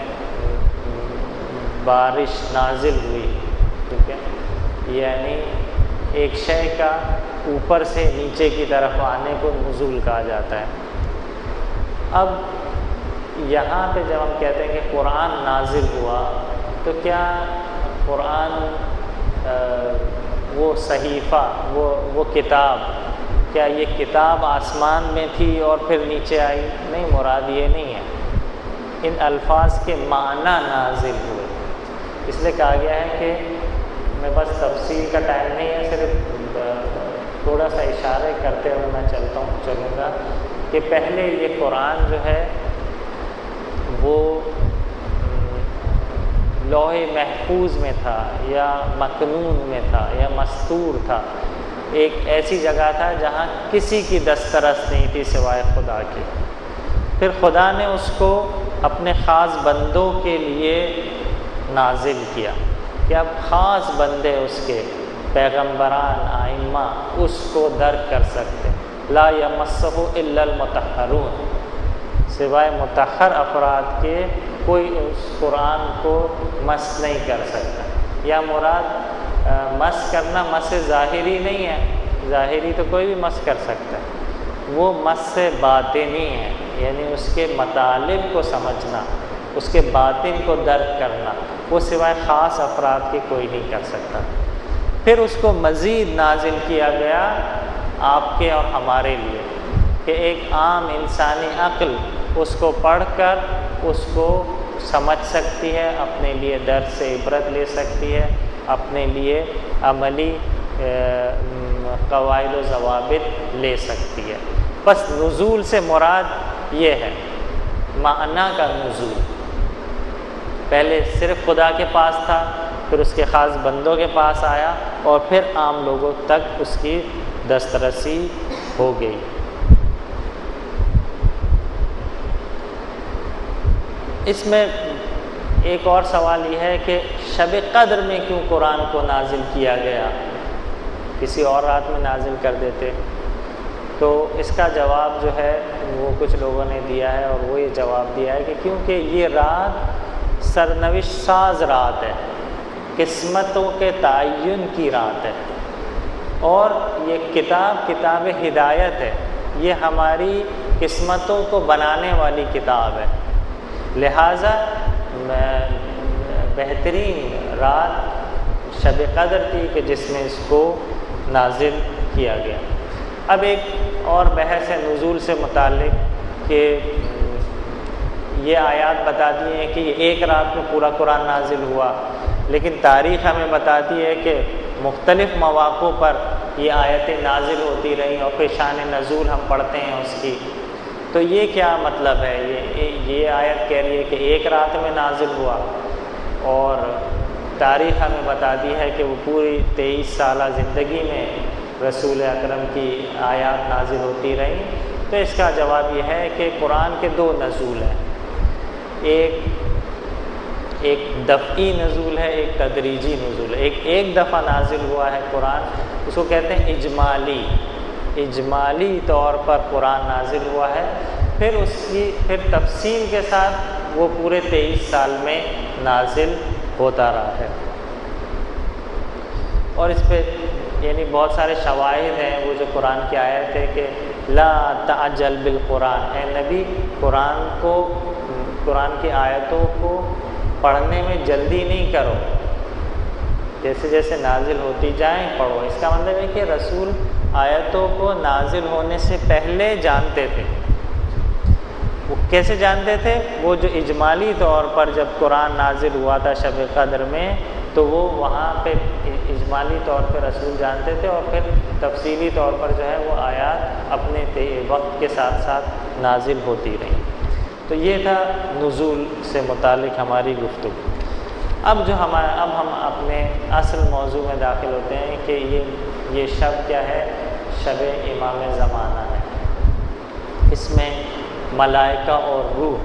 بارش نازل ہوئی، ٹھیک ہے، یعنی ایک شے کا اوپر سے نیچے کی طرف آنے کو نزول کہا جاتا ہے۔ اب یہاں پہ جب ہم کہتے ہیں کہ قرآن نازل ہوا تو کیا قرآن وہ صحیفہ وہ کتاب، کیا یہ کتاب آسمان میں تھی اور پھر نیچے آئی؟ نہیں، مراد یہ نہیں ہے۔ ان الفاظ کے معنی نازل ہوئے، اس لیے کہا گیا ہے کہ میں بس تفصیل کا ٹائم نہیں ہے، صرف تھوڑا سا اشارے کرتے ہوئے میں چلوں گا کہ پہلے یہ قرآن جو ہے وہ لوح محفوظ میں تھا یا مکنون میں تھا یا مستور تھا، ایک ایسی جگہ تھا جہاں کسی کی دسترس نہیں تھی سوائے خدا کی۔ پھر خدا نے اس کو اپنے خاص بندوں کے لیے نازل کیا کہ اب خاص بندے اس کے پیغمبران ائمہ اس کو درک کر سکتے۔ لا یمسہ الا المطہرون، سوائے مطہر افراد کے کوئی اس قرآن کو مس نہیں کر سکتا۔ یا مراد مس کرنا مس ظاہری نہیں ہے، ظاہری تو کوئی بھی مس کر سکتا ہے، وہ مس باطنی ہے، یعنی اس کے مطالب کو سمجھنا، اس کے باطن کو درک کرنا، وہ سوائے خاص افراد کے کوئی نہیں کر سکتا۔ پھر اس کو مزید نازل کیا گیا آپ کے اور ہمارے لیے کہ ایک عام انسانی عقل اس کو پڑھ کر اس کو سمجھ سکتی ہے، اپنے لیے درس سے عبرت لے سکتی ہے، اپنے لیے عملی قواعد و ضوابط لے سکتی ہے۔ بس نزول سے مراد یہ ہے، معنی کا نزول۔ پہلے صرف خدا کے پاس تھا، پھر اس کے خاص بندوں کے پاس آیا، اور پھر عام لوگوں تک اس کی دسترسی ہو گئی۔ اس میں ایک اور سوال یہ ہے کہ شب قدر میں کیوں قرآن کو نازل کیا گیا؟ کسی اور رات میں نازل کر دیتے۔ تو اس کا جواب جو ہے وہ کچھ لوگوں نے دیا ہے، اور وہ یہ جواب دیا ہے کہ کیونکہ یہ رات سرنوشت ساز رات ہے، قسمتوں کے تعین کی رات ہے، اور یہ کتاب ہدایت ہے، یہ ہماری قسمتوں کو بنانے والی کتاب ہے، لہٰذا بہترین رات شب قدر تھی کہ جس میں اس کو نازل کیا گیا۔ اب ایک اور بحث ہے نزول سے متعلق کہ یہ آیات بتاتی ہیں کہ یہ ایک رات میں پورا قرآن نازل ہوا، لیکن تاریخ ہمیں بتاتی ہے کہ مختلف مواقع پر یہ آیتیں نازل ہوتی رہیں، اور پھر شان نزول ہم پڑھتے ہیں اس کی۔ تو یہ کیا مطلب ہے؟ یہ آیت کہہ رہی ہے کہ ایک رات میں نازل ہوا، اور تاریخ ہمیں بتاتی ہے کہ وہ پوری 23 سالہ زندگی میں رسول اکرم کی آیات نازل ہوتی رہیں۔ تو اس کا جواب یہ ہے کہ قرآن کے دو نزول ہیں، ایک دفعی نزول ہے، ایک تدریجی نزول ہے۔ ایک دفعہ نازل ہوا ہے قرآن، اس کو کہتے ہیں اجمالی طور پر قرآن نازل ہوا ہے، پھر تفصیل کے ساتھ وہ پورے 23 سال میں نازل ہوتا رہا ہے۔ اور اس پہ یعنی بہت سارے شواہد ہیں، وہ جو قرآن کی آیت ہے کہ لا تعجل بالقرآن، اے نبی قرآن کی آیتوں کو پڑھنے میں جلدی نہیں کرو، جیسے جیسے نازل ہوتی جائیں پڑھو۔ اس کا مطلب ہے کہ رسول آیتوں کو نازل ہونے سے پہلے جانتے تھے۔ وہ کیسے جانتے تھے؟ وہ جو اجمالی طور پر جب قرآن نازل ہوا تھا شب قدر میں، تو وہ وہاں پہ اجمالی طور پہ رسول جانتے تھے، اور پھر تفصیلی طور پر جو ہے وہ آیات اپنے وقت کے ساتھ ساتھ نازل ہوتی رہیں۔ تو یہ تھا نزول سے متعلق ہماری گفتگو۔ اب ہم اپنے اصل موضوع میں داخل ہوتے ہیں کہ یہ شب کیا ہے؟ شب امام زمانہ ہے۔ اس میں ملائکہ اور روح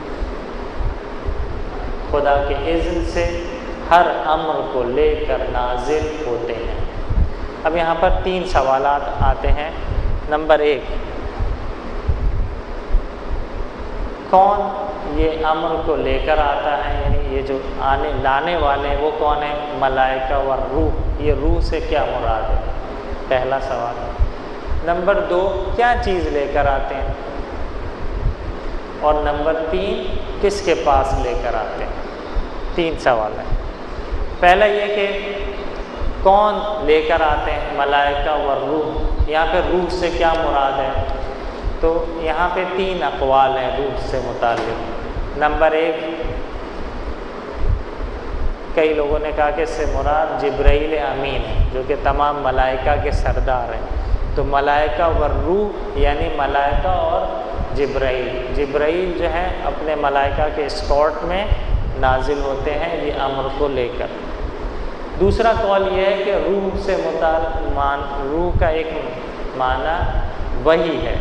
خدا کے اذن سے ہر امر کو لے کر نازل ہوتے ہیں۔ اب یہاں پر 3 سوالات آتے ہیں۔ نمبر 1، کون یہ امر کو لے کر آتا ہے؟ یعنی یہ جو لانے والے ہیں وہ کون ہیں؟ ملائکہ و روح۔ یہ روح سے کیا مراد ہے؟ پہلا سوال۔ نمبر 2، کیا چیز لے کر آتے ہیں؟ اور نمبر 3، کس کے پاس لے کر آتے ہیں؟ 3 سوال ہیں۔ پہلا یہ کہ کون لے کر آتے ہیں؟ ملائکہ و روح۔ یہاں پہ روح سے کیا مراد ہے؟ تو یہاں پہ 3 اقوال ہیں روح سے متعلق۔ نمبر 1، کئی لوگوں نے کہا کہ اس سے مراد جبرائیل امین ہے، جو کہ تمام ملائکہ کے سردار ہیں۔ تو ملائکہ و روح یعنی ملائکہ اور جبرائیل جو ہے اپنے ملائکہ کے اسکارٹ میں نازل ہوتے ہیں یہ امر کو لے کر۔ دوسرا قول یہ ہے کہ روح سے روح کا ایک معنی وحی ہے،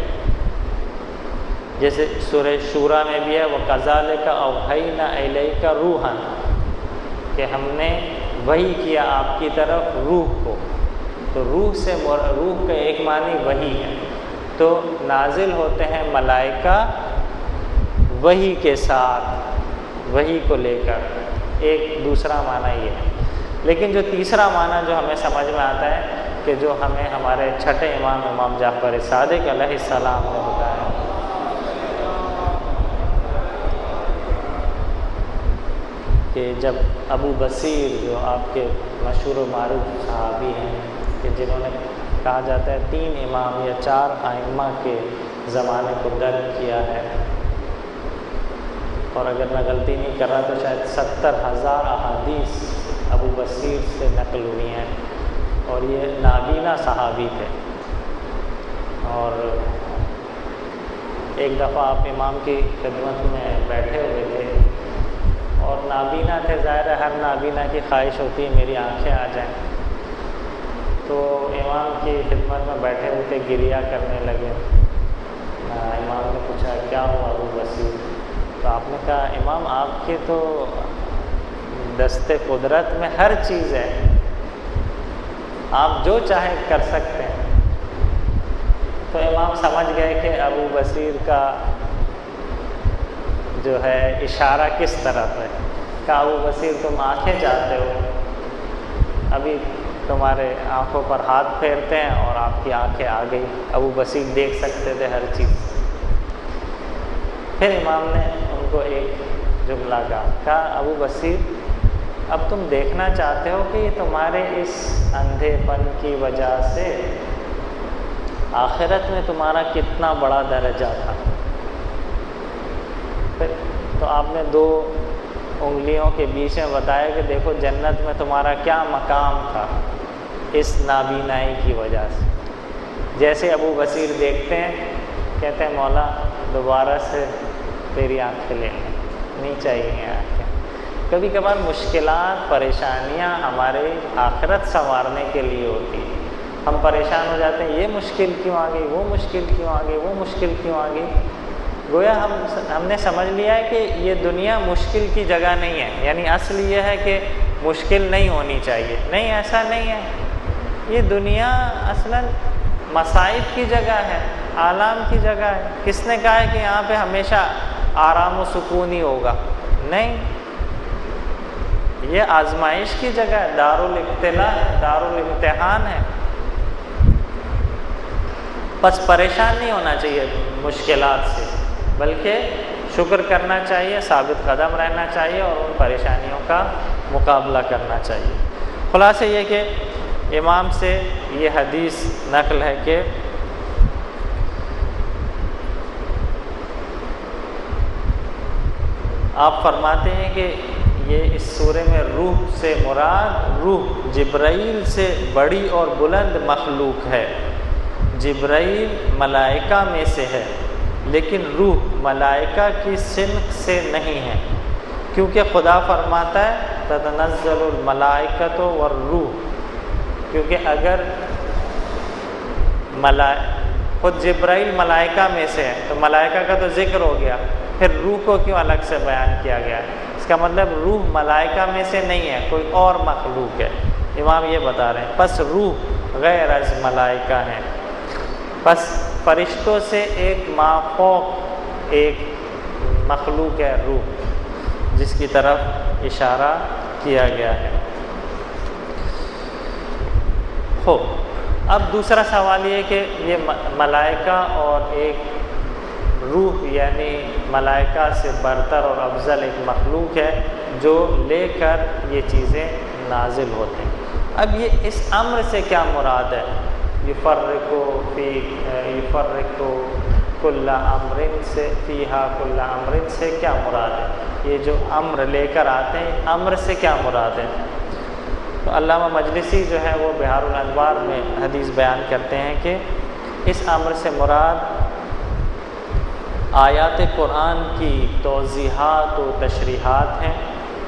جیسے سورہ شورى میں بھی ہے وَكَذَلِكَ أَوْحَيْنَا إِلَيْكَ رُوحًا، کہ ہم نے وحی کیا آپ کی طرف روح کو۔ تو روح کا ایک معنی وحی ہے۔ تو نازل ہوتے ہیں ملائکہ وحی کے ساتھ، وحی کو لے کر۔ ایک دوسرا معنی یہ ہے۔ لیکن جو تیسرا معنی جو ہمیں سمجھ میں آتا ہے کہ جو ہمیں ہمارے چھٹے امام جعفر صادق علیہ السلام نے بتایا کہ جب ابو بصیر جو آپ کے مشہور و معروف صحابی ہیں کہ جنہوں نے کہا جاتا ہے 3 امام یا 4 ائمہ کے زمانے کو درج کیا ہے، اور اگر میں غلطی نہیں کر رہا تو شاید 70,000 احادیث ابو بصیر سے نقل ہوئی ہیں، اور یہ نابینا صحابی تھے۔ اور ایک دفعہ آپ امام کی خدمت میں بیٹھے ہوئے تھے اور نابینا تھے، ظاہر ہے ہر نابینا کی خواہش ہوتی ہے میری آنکھیں آ جائیں، تو امام کی خدمت میں بیٹھے ہوئے تھے، گریہ کرنے لگے۔ امام نے پوچھا کیا ہوا ابو بصیر؟ تو آپ نے کہا امام آپ کے تو دست قدرت میں ہر چیز ہے، آپ جو چاہے کر سکتے ہیں۔ تو امام سمجھ گئے کہ ابو بصیر کا جو ہے اشارہ کس طرف ہے۔ کہا ابو بصیر تم آنکھیں چاہتے ہو، ابھی تمہارے آنکھوں پر ہاتھ پھیرتے ہیں اور آپ کی آنکھیں آ گئی۔ ابو بصیر دیکھ سکتے تھے ہر چیز۔ پھر امام نے ان کو ایک جملہ کہا ابو بصیر اب تم دیکھنا چاہتے ہو کہ یہ تمہارے اس اندھے پن کی وجہ سے آخرت میں تمہارا کتنا بڑا درجہ تھا۔ تو آپ نے 2 انگلیوں کے بیچ میں بتایا کہ دیکھو جنت میں تمہارا کیا مقام تھا اس نابینائی کی وجہ سے۔ جیسے ابو بصیر دیکھتے ہیں، کہتے ہیں مولا دوبارہ سے تیری آنکھیں لینا نہیں چاہیے آنکھیں۔ کبھی کبھار مشکلات پریشانیاں ہمارے آخرت سنوارنے کے لیے ہوتی ہیں۔ ہم پریشان ہو جاتے ہیں، یہ مشکل کیوں آ گئی، وہ مشکل کیوں آ گئی، وہ مشکل کیوں آ گئی۔ گویا ہم نے سمجھ لیا ہے کہ یہ دنیا مشکل کی جگہ نہیں ہے، یعنی اصل یہ ہے کہ مشکل نہیں ہونی چاہیے۔ نہیں، ایسا نہیں ہے، یہ دنیا اصلاً مصائب کی جگہ ہے، آلام کی جگہ ہے۔ کس نے کہا ہے کہ یہاں پہ ہمیشہ آرام و سکون ہی ہوگا؟ نہیں، یہ آزمائش کی جگہ ہے، دارالابتلاء ہے، دارالامتحان ہے۔ بس پریشان نہیں ہونا چاہیے مشکلات سے، بلکہ شکر کرنا چاہیے، ثابت قدم رہنا چاہیے اور ان پریشانیوں کا مقابلہ کرنا چاہیے۔ خلاصہ یہ کہ امام سے یہ حدیث نقل ہے کہ آپ فرماتے ہیں کہ یہ اس سورے میں روح سے مراد روح جبرائیل سے بڑی اور بلند مخلوق ہے۔ جبرائیل ملائکہ میں سے ہے، لیکن روح ملائکہ کی صنف سے نہیں ہے، کیونکہ خدا فرماتا ہے تتنزل الملائکۃ والروح، کیونکہ اگر خود جبرائیل ملائکہ میں سے ہے تو ملائکہ کا تو ذکر ہو گیا، پھر روح کو کیوں الگ سے بیان کیا گیا ہے؟ اس کا مطلب روح ملائکہ میں سے نہیں ہے، کوئی اور مخلوق ہے۔ امام یہ بتا رہے ہیں پس روح غیر از ملائکہ ہے، پس فرشتوں سے ایک مافوق ایک مخلوق ہے روح، جس کی طرف اشارہ کیا گیا ہے۔ اب دوسرا سوال یہ کہ یہ ملائکہ اور ایک روح یعنی ملائکہ سے برتر اور افضل ایک مخلوق ہے جو لے کر یہ چیزیں نازل ہوتے ہیں۔ اب یہ اس امر سے کیا مراد ہے؟ یفرق کل امر سے فیہا کل امر سے کیا مراد ہے؟ یہ جو امر لے کر آتے ہیں امر سے کیا مراد ہے؟ تو علامہ مجلسی جو ہے وہ بحار الانوار میں حدیث بیان کرتے ہیں کہ اس امر سے مراد آیات قرآن کی توضیحات و تشریحات ہیں۔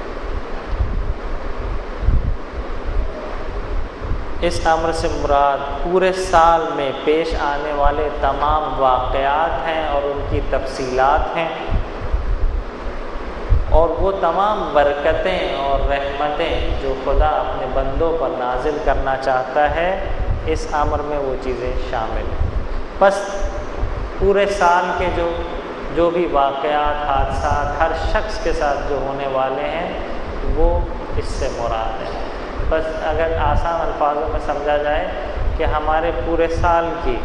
اس امر سے مراد پورے سال میں پیش آنے والے تمام واقعات ہیں اور ان کی تفصیلات ہیں، اور وہ تمام برکتیں اور رحمتیں جو خدا اپنے بندوں پر نازل کرنا چاہتا ہے اس امر میں وہ چیزیں شامل ہیں۔ بس پورے سال کے جو بھی واقعات حادثات ہر شخص کے ساتھ جو ہونے والے ہیں وہ اس سے مراد ہے۔ بس اگر آسان الفاظوں میں سمجھا جائے کہ ہمارے پورے سال کی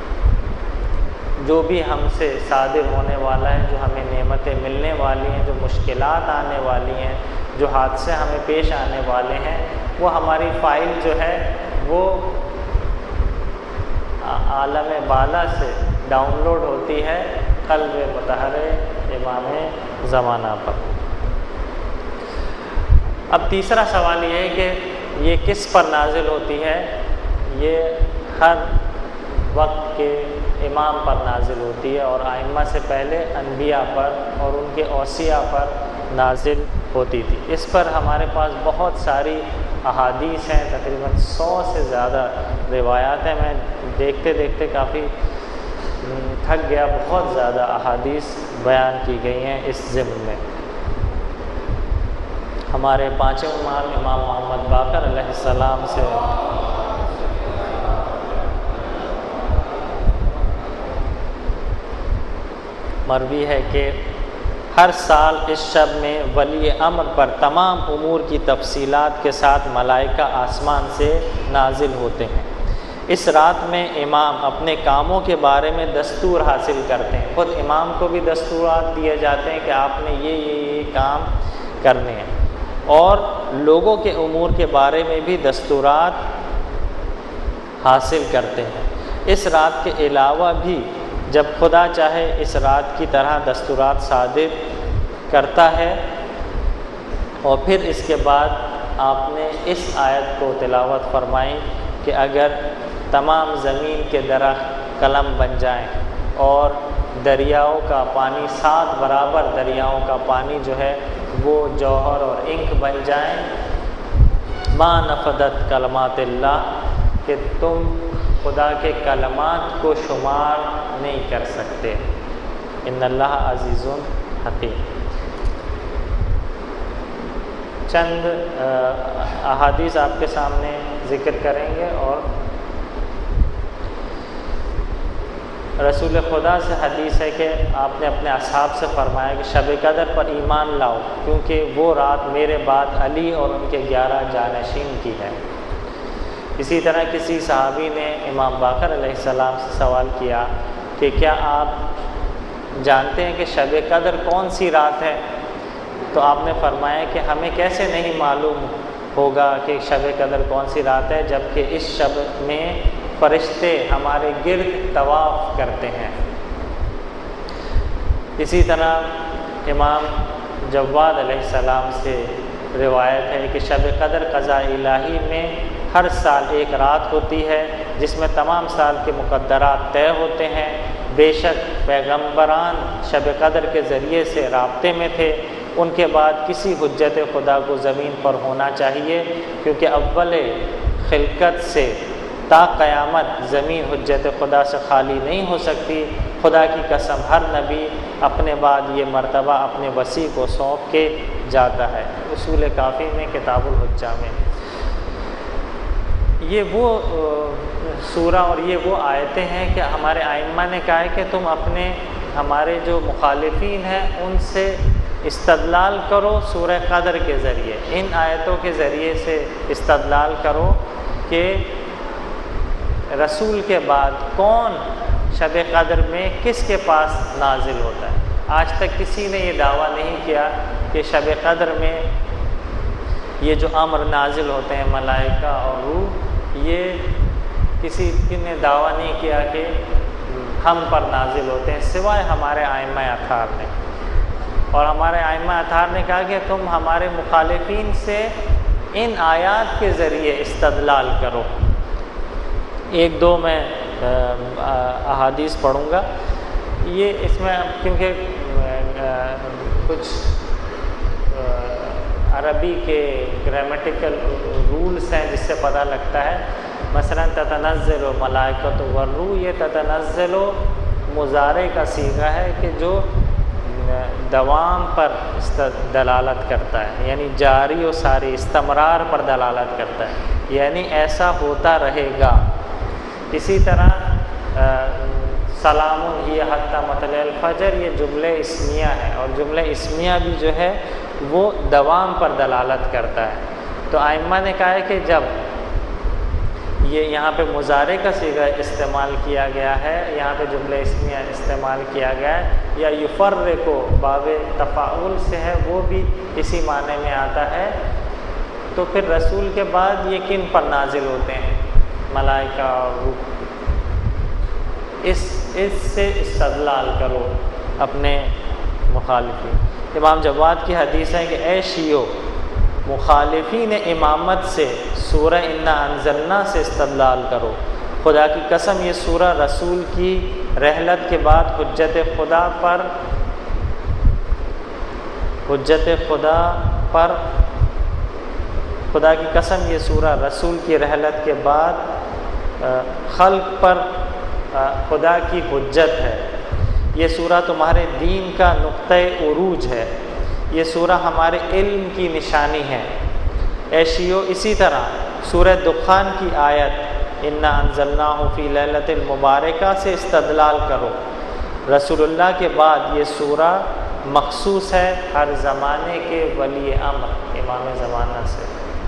جو بھی ہم سے صادر ہونے والا ہے، جو ہمیں نعمتیں ملنے والی ہیں، جو مشکلات آنے والی ہیں، جو حادثے ہمیں پیش آنے والے ہیں، وہ ہماری فائل جو ہے وہ عالم بالا سے ڈاؤن لوڈ ہوتی ہے قلب مطہر امام زمانہ پر۔ اب تیسرا سوال یہ ہے کہ یہ کس پر نازل ہوتی ہے؟ یہ ہر وقت کے امام پر نازل ہوتی ہے اور ائمہ سے پہلے انبیاء پر اور ان کے اوصیاء پر نازل ہوتی تھی۔ اس پر ہمارے پاس بہت ساری احادیث ہیں، تقریباً 100 سے زیادہ روایات ہیں۔ میں دیکھتے دیکھتے کافی تھک گیا، بہت زیادہ احادیث بیان کی گئی ہیں اس ضمن میں۔ ہمارے پانچوں امام، امام محمد باقر علیہ السلام سے مروی ہے کہ ہر سال اس شب میں ولی امر پر تمام امور کی تفصیلات کے ساتھ ملائکہ آسمان سے نازل ہوتے ہیں۔ اس رات میں امام اپنے کاموں کے بارے میں دستور حاصل کرتے ہیں۔ خود امام کو بھی دستورات دیے جاتے ہیں کہ آپ نے یہ کام کرنے ہیں، اور لوگوں کے امور کے بارے میں بھی دستورات حاصل کرتے ہیں۔ اس رات کے علاوہ بھی جب خدا چاہے اس رات کی طرح دستورات صادر کرتا ہے۔ اور پھر اس کے بعد آپ نے اس آیت کو تلاوت فرمائی کہ اگر تمام زمین کے درخت قلم بن جائیں اور دریاؤں کا پانی 7 برابر دریاؤں کا پانی جو ہے وہ جوہر اور انک بن جائیں، ما نفدت کلمات اللہ، کہ تم خدا کے کلمات کو شمار نہیں کر سکتے۔ ان اللہ عزیز حکیم۔ چند احادیث آپ کے سامنے ذکر کریں گے، اور رسول خدا سے حدیث ہے کہ آپ نے اپنے اصحاب سے فرمایا کہ شب قدر پر ایمان لاؤ، کیونکہ وہ رات میرے بعد علی اور ان کے 11 جانشین کی ہے۔ اسی طرح کسی صحابی نے امام باقر علیہ السلام سے سوال کیا کہ کیا آپ جانتے ہیں کہ شب قدر کون سی رات ہے؟ تو آپ نے فرمایا کہ ہمیں کیسے نہیں معلوم ہوگا کہ شب قدر کون سی رات ہے، جبکہ اس شب میں فرشتے ہمارے گرد طواف کرتے ہیں۔ اسی طرح امام جواد علیہ السلام سے روایت ہے کہ شب قدر قضاء الہی میں ہر سال ایک رات ہوتی ہے جس میں تمام سال کے مقدرات طے ہوتے ہیں۔ بے شک پیغمبران شب قدر کے ذریعے سے رابطے میں تھے، ان کے بعد کسی حجت خدا کو زمین پر ہونا چاہیے، کیونکہ اول خلقت سے تا قیامت زمین حجت خدا سے خالی نہیں ہو سکتی۔ خدا کی قسم ہر نبی اپنے بعد یہ مرتبہ اپنے وصی کو سونپ کے جاتا ہے۔ اصول کافی میں کتاب الحجہ میں یہ وہ سورہ اور یہ وہ آیتیں ہیں کہ ہمارے ائمہ نے کہا ہے کہ تم اپنے ہمارے جو مخالفین ہیں ان سے استدلال کرو سورہ قدر کے ذریعے، ان آیتوں کے ذریعے سے استدلال کرو کہ رسول کے بعد کون شب قدر میں کس کے پاس نازل ہوتا ہے۔ آج تک کسی نے یہ دعویٰ نہیں کیا کہ شب قدر میں یہ جو امر نازل ہوتے ہیں ملائکہ اور روح، یہ کسی نے دعویٰ نہیں کیا کہ ہم پر نازل ہوتے ہیں سوائے ہمارے ائمہ اطہار نے۔ اور ہمارے ائمہ اطہار نے کہا کہ تم ہمارے مخالفین سے ان آیات کے ذریعے استدلال کرو۔ ایک دو میں احادیث پڑھوں گا، یہ اس میں کیونکہ کچھ عربی کے گرامیٹیکل رولز ہیں جس سے پتہ لگتا ہے۔ مثلا تتنزل ملائکۃ والروح، یہ تتنزل مضارع کا صیغہ ہے کہ جو دوام پر دلالت کرتا ہے، یعنی جاری و ساری استمرار پر دلالت کرتا ہے، یعنی ایسا ہوتا رہے گا۔ اسی طرح سلام ہی حتی مطلع الفجر، یہ جملہ اسمیہ ہے، اور جملہ اسمیہ بھی جو ہے وہ دوام پر دلالت کرتا ہے۔ تو ائمہ نے کہا ہے کہ جب یہ یہاں پہ مضارع کا صیغہ استعمال کیا گیا ہے، یہاں پہ جملہ اسمیہ استعمال کیا گیا ہے، یا یفرق باب تفاعل سے ہے، وہ بھی اسی معنی میں آتا ہے۔ تو پھر رسول کے بعد یہ کن پر نازل ہوتے ہیں؟ ملائکہ اور روح۔ اس سے استدلال کرو اپنے مخالفین۔ امام جواد کی حدیث ہے کہ اے شیعو، مخالفین امامت سے سورہ انا انزلنا سے استدلال کرو۔ خدا کی قسم یہ سورہ رسول کی رحلت کے بعد حجت خدا پر خدا کی قسم یہ سورہ رسول کی رحلت کے بعد خلق پر خدا کی حجت ہے۔ یہ سورہ تمہارے دین کا نقطہ عروج ہے، یہ سورہ ہمارے علم کی نشانی ہے۔ اے شیعو اسی طرح سورہ دخان کی آیت انا انزلناہ فی لیلۃ المبارکہ سے استدلال کرو۔ رسول اللہ کے بعد یہ سورہ مخصوص ہے ہر زمانے کے ولی امر امام زمانہ سے۔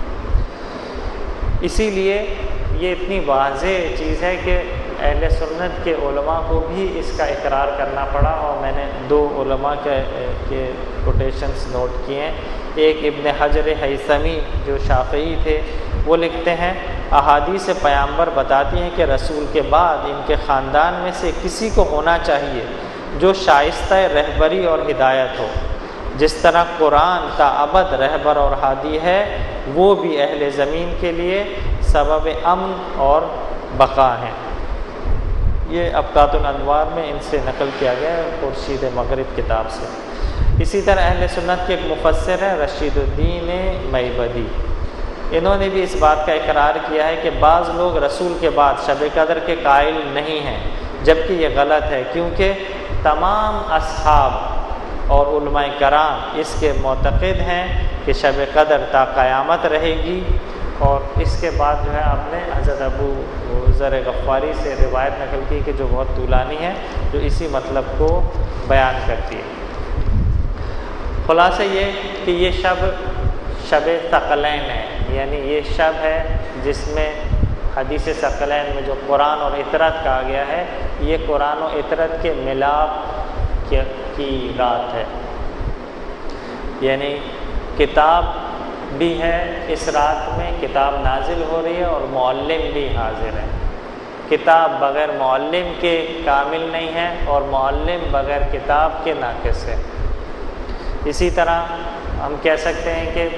اسی لیے یہ اتنی واضح چیز ہے کہ اہل سنت کے علماء کو بھی اس کا اقرار کرنا پڑا، اور میں نے 2 علماء کے کوٹیشنز نوٹ کیے ہیں۔ ایک ابن حجر ہیثمی جو شافعی تھے، وہ لکھتے ہیں احادیث پیامبر بتاتی ہیں کہ رسول کے بعد ان کے خاندان میں سے کسی کو ہونا چاہیے جو شائستہ رہبری اور ہدایت ہو، جس طرح قرآن تا ابد رہبر اور ہادی ہے، وہ بھی اہل زمین کے لیے سبب امن اور بقا ہیں۔ یہ ابقات الانوار میں ان سے نقل کیا گیا ہے خورشید مغرب کتاب سے۔ اسی طرح اہل سنت کے ایک مفسر ہیں رشید الدین میبدی، انہوں نے بھی اس بات کا اقرار کیا ہے کہ بعض لوگ رسول کے بعد شب قدر کے قائل نہیں ہیں، جبکہ یہ غلط ہے، کیونکہ تمام اصحاب اور علماء کرام اس کے معتقد ہیں کہ شب قدر تا قیامت رہے گی۔ اور اس کے بعد جو ہے آپ نے حضرت ابو ذر غفاری سے روایت نقل کی کہ جو بہت طولانی ہے، جو اسی مطلب کو بیان کرتی ہے۔ خلاصہ یہ کہ یہ شب ثقلین ہے، یعنی یہ شب ہے جس میں حدیث ثقلین میں جو قرآن اور اطرت کہا گیا ہے، یہ قرآن و اطرت کے ملاپ کی رات ہے، یعنی کتاب بھی ہے اس رات میں، کتاب نازل ہو رہی ہے اور معلم بھی حاضر ہے۔ کتاب بغیر معلم کے کامل نہیں ہے، اور معلم بغیر کتاب کے ناقص ہے۔ اسی طرح ہم کہہ سکتے ہیں کہ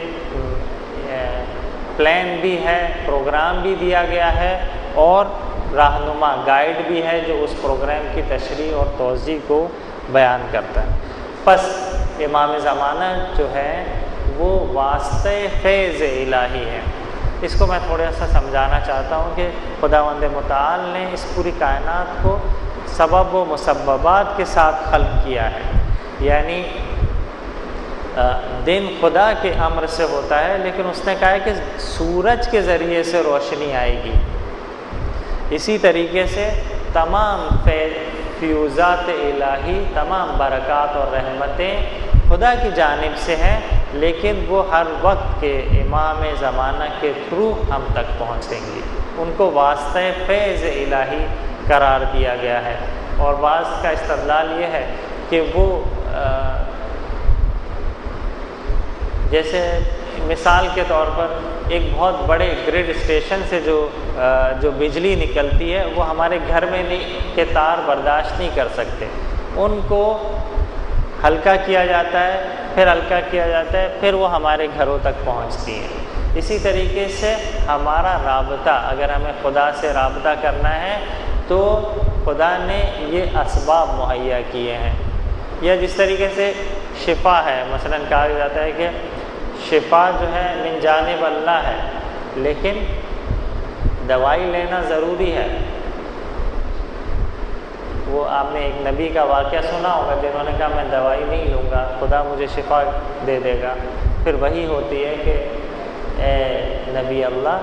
پلان بھی ہے، پروگرام بھی دیا گیا ہے، اور رہنما گائیڈ بھی ہے جو اس پروگرام کی تشریح اور توضیح کو بیان کرتا ہے۔ پس امام زمانہ جو ہے وہ واسطہ فیض الہی ہے۔ اس کو میں تھوڑا سا سمجھانا چاہتا ہوں کہ خداوند متعال نے اس پوری کائنات کو سبب و مسببات کے ساتھ خلق کیا ہے، یعنی دن خدا کے امر سے ہوتا ہے، لیکن اس نے کہا ہے کہ سورج کے ذریعے سے روشنی آئے گی۔ اسی طریقے سے تمام فیوزات الہی، تمام برکات اور رحمتیں خدا کی جانب سے ہیں، لیکن وہ ہر وقت کے امام زمانہ کے تھرو ہم تک پہنچیں گی۔ ان کو واسطہ فیض الہی قرار دیا گیا ہے۔ اور بعض کا استدلال یہ ہے کہ وہ جیسے مثال کے طور پر ایک بہت بڑے گرڈ اسٹیشن سے جو بجلی نکلتی ہے، وہ ہمارے گھر میں کے تار برداشت نہیں کر سکتے، ان کو ہلکا کیا جاتا ہے، پھر ہلکا کیا جاتا ہے، پھر وہ ہمارے گھروں تک پہنچتی ہیں۔ اسی طریقے سے ہمارا رابطہ، اگر ہمیں خدا سے رابطہ کرنا ہے تو خدا نے یہ اسباب مہیا کیے ہیں۔ یا جس طریقے سے شفا ہے، مثلا کہا جاتا ہے کہ شفا جو ہے من جانب اللہ ہے، لیکن دوائی لینا ضروری ہے۔ وہ آپ نے ایک نبی کا واقعہ سنا ہوگا جنہوں نے کہا میں دوائی نہیں لوں گا، خدا مجھے شفا دے دے گا۔ پھر وہی ہوتی ہے کہ اے نبی اللہ،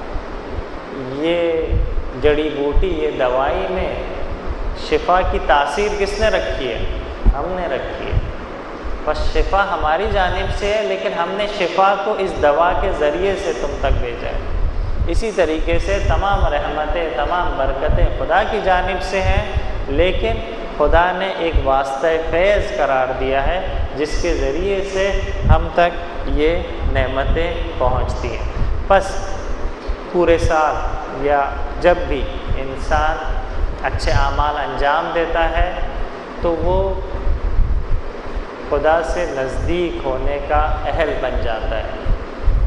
یہ جڑی بوٹی، یہ دوائی میں شفا کی تاثیر کس نے رکھی ہے؟ ہم نے رکھی ہے۔ بس شفا ہماری جانب سے ہے، لیکن ہم نے شفا کو اس دوا کے ذریعے سے تم تک بھیجا ہے۔ اسی طریقے سے تمام رحمتیں، تمام برکتیں خدا کی جانب سے ہیں، لیکن خدا نے ایک واسطہ فیض قرار دیا ہے جس کے ذریعے سے ہم تک یہ نعمتیں پہنچتی ہیں۔ بس پورے سال یا جب بھی انسان اچھے اعمال انجام دیتا ہے تو وہ خدا سے نزدیک ہونے کا اہل بن جاتا ہے۔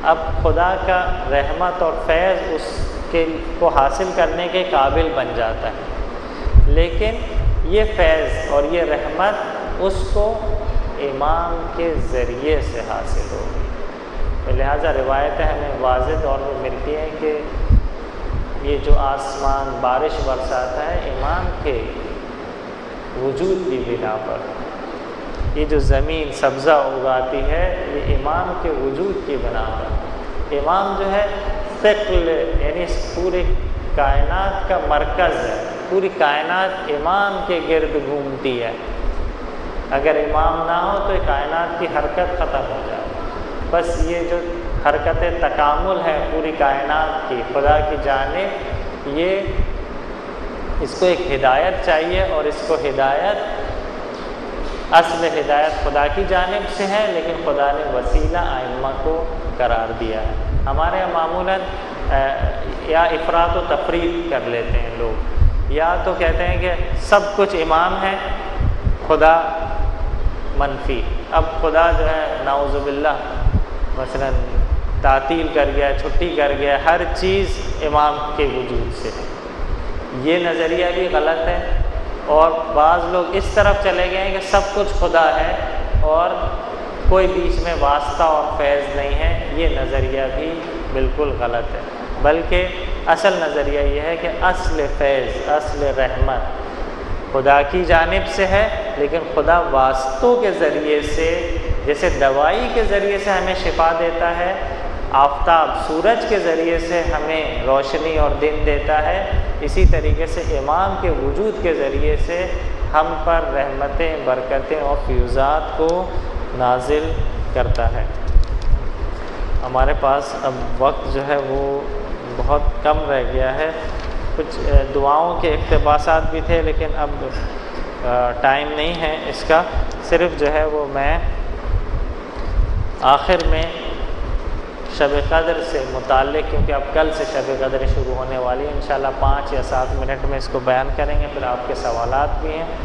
اب خدا کا رحمت اور فیض اس کے کو حاصل کرنے کے قابل بن جاتا ہے، لیکن یہ فیض اور یہ رحمت اس کو ایمان کے ذریعے سے حاصل ہوگی۔ لہٰذا روایتیں ہمیں واضح طور پر ملتی ہیں کہ یہ جو آسمان بارش برساتا ہے ایمان کے وجود کی بنا پر، یہ جو زمین سبزہ اگاتی ہے یہ ایمان کے وجود کی بنا پر۔ ایمان جو ہے ثقل، یعنی اس پورے کائنات کا مرکز ہے، پوری کائنات ایمان کے گرد گھومتی ہے۔ اگر ایمان نہ ہو تو کائنات کی حرکت ختم ہو جائے۔ بس یہ جو حرکت تکامل ہے پوری کائنات کی خدا کی جانب، یہ اس کو ایک ہدایت چاہیے، اور اس کو ہدایت، اصل ہدایت خدا کی جانب سے ہے، لیکن خدا نے وسیلہ ائمہ کو قرار دیا ہے۔ ہمارے یہاں معمولاً یا افراط و تفریط کر لیتے ہیں لوگ، یا تو کہتے ہیں کہ سب کچھ امام ہے، خدا منفی۔ اب خدا جو ہے نعوذ باللہ مثلاً تعطیل کر گیا، چھٹی کر گیا، ہر چیز امام کے وجود سے ہے، یہ نظریہ بھی غلط ہے۔ اور بعض لوگ اس طرف چلے گئے ہیں کہ سب کچھ خدا ہے اور کوئی بیچ میں واسطہ اور فیض نہیں ہے، یہ نظریہ بھی بالکل غلط ہے۔ بلکہ اصل نظریہ یہ ہے کہ اصل فیض، اصل رحمت خدا کی جانب سے ہے، لیکن خدا واسطوں کے ذریعے سے، جیسے دوائی کے ذریعے سے ہمیں شفا دیتا ہے، آفتاب سورج کے ذریعے سے ہمیں روشنی اور دن دیتا ہے، اسی طریقے سے امام کے وجود کے ذریعے سے ہم پر رحمتیں، برکتیں اور فیوزات کو نازل کرتا ہے۔ ہمارے پاس اب وقت جو ہے وہ بہت کم رہ گیا ہے، کچھ دعاؤں کے اقتباسات بھی تھے، لیکن اب ٹائم نہیں ہے اس کا، صرف جو ہے وہ میں آخر میں شب قدر سے متعلق، کیونکہ اب کل سے شب قدر شروع ہونے والی ہے، انشاءاللہ 5 یا 7 منٹ میں اس کو بیان کریں گے، پھر آپ کے سوالات بھی ہیں۔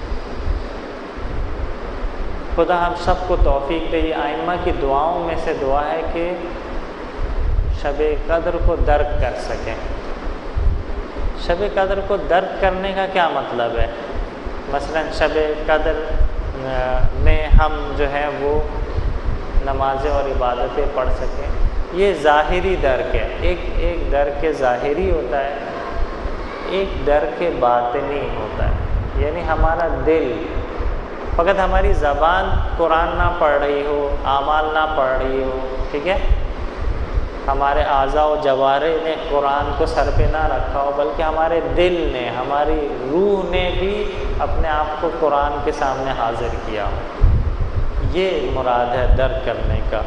خدا ہم سب کو توفیق دے۔ ائمہ کی دعاؤں میں سے دعا ہے کہ شب قدر کو درک کر سکیں۔ شب قدر کو درک کرنے کا کیا مطلب ہے؟ مثلا شب قدر میں ہم جو ہے وہ نمازیں اور عبادتیں پڑھ سکیں، یہ ظاہری درک ہے۔ ایک درک ظاہری ہوتا ہے، ایک درک باطنی ہوتا ہے، یعنی ہمارا دل، فقط ہماری زبان قرآن نہ پڑھ رہی ہو، اعمال نہ پڑھ رہی ہو، ٹھیک ہے، ہمارے اعضاء و جوارح نے قرآن کو سر پہ نہ رکھا ہو، بلکہ ہمارے دل نے، ہماری روح نے بھی اپنے آپ کو قرآن کے سامنے حاضر کیا ہو، یہ مراد ہے درک کرنے کا۔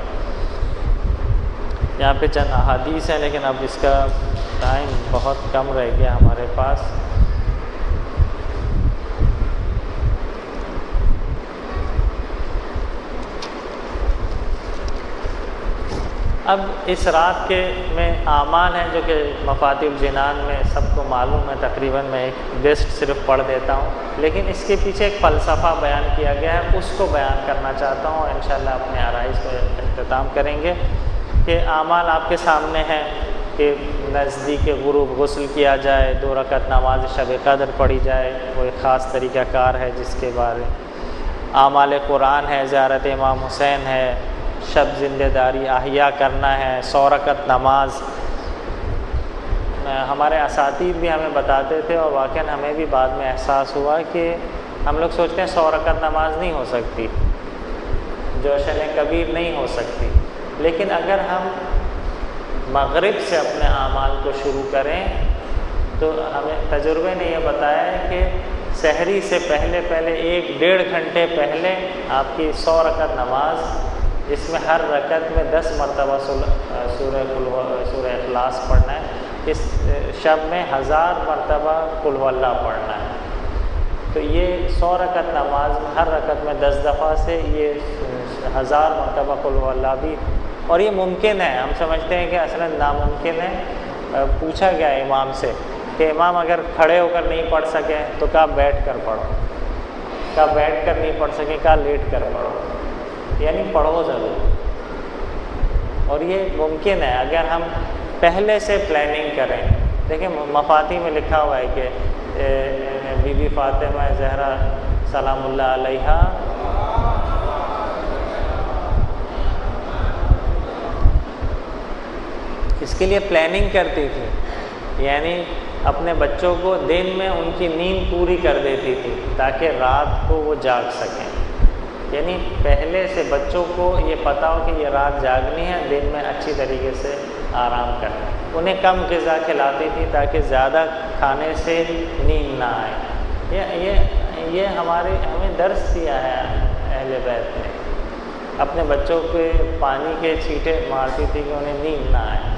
یہاں پہ چند احادیث ہیں، لیکن اب اس کا ٹائم بہت کم رہ گیا ہمارے پاس۔ اب اس رات کے میں اعمال ہیں جو کہ مفاتیح الجنان میں سب کو معلوم ہے، تقریباً میں ایک لسٹ صرف پڑھ دیتا ہوں، لیکن اس کے پیچھے ایک فلسفہ بیان کیا گیا ہے، اس کو بیان کرنا چاہتا ہوں، انشاءاللہ اپنے آرائش کو اختتام کریں گے۔ کہ اعمال آپ کے سامنے ہیں کہ نزدیک غروب غسل کیا جائے، 2 رکعت نماز شب قدر پڑھی جائے، وہ ایک خاص طریقہ کار ہے جس کے بارے۔ اعمال قرآن ہے، زیارت امام حسین ہے، شب زندہ داری احیا کرنا ہے، 100 رکعت نماز۔ ہمارے اساتید بھی ہمیں بتاتے تھے، اور واقعاً ہمیں بھی بعد میں احساس ہوا کہ ہم لوگ سوچتے ہیں 100 رکعت نماز نہیں ہو سکتی، جوشن کبیر نہیں ہو سکتی، لیکن اگر ہم مغرب سے اپنے اعمال کو شروع کریں تو ہمیں تجربے نے یہ بتایا ہے کہ سحری سے پہلے 1-1.5 گھنٹے پہلے آپ کی 100 رکعت نماز، جس میں ہر رکعت میں 10 مرتبہ سورہ اخلاص پڑھنا ہے، اس شب میں 1000 مرتبہ قل هو اللہ پڑھنا ہے، تو یہ 100 رکعت نماز میں ہر رکعت میں 10 دفعہ سے یہ 1000 مرتبہ قل هو اللہ بھی، اور یہ ممکن ہے۔ ہم سمجھتے ہیں کہ اصلا ناممکن ہے۔ پوچھا گیا امام سے کہ امام اگر کھڑے ہو کر نہیں پڑھ سکے تو کہا بیٹھ کر پڑھو، کہا بیٹھ کر نہیں پڑھ سکے، کہا لیٹ کر پڑھو، یعنی پڑھو ضرور۔ اور یہ ممکن ہے اگر ہم پہلے سے پلاننگ کریں. دیکھیں مفاتی میں لکھا ہوا ہے کہ بی بی فاطمہ زہرا سلام اللہ علیہا اس کے لیے پلاننگ کرتی تھی، یعنی اپنے بچوں کو دن میں ان کی نیند پوری کر دیتی تھی تاکہ رات کو وہ جاگ سکیں. یعنی پہلے سے بچوں کو یہ پتہ ہو کہ یہ رات جاگنی ہے، دن میں اچھی طریقے سے آرام کرنا. انہیں کم غذا کھلاتی تھی تاکہ زیادہ کھانے سے نیند نہ آئے. یہ ہمیں درس دیا ہے اہل بیت نے. اپنے بچوں کے پانی کے چھینٹے مارتی تھی کہ انہیں نیند نہ آئے.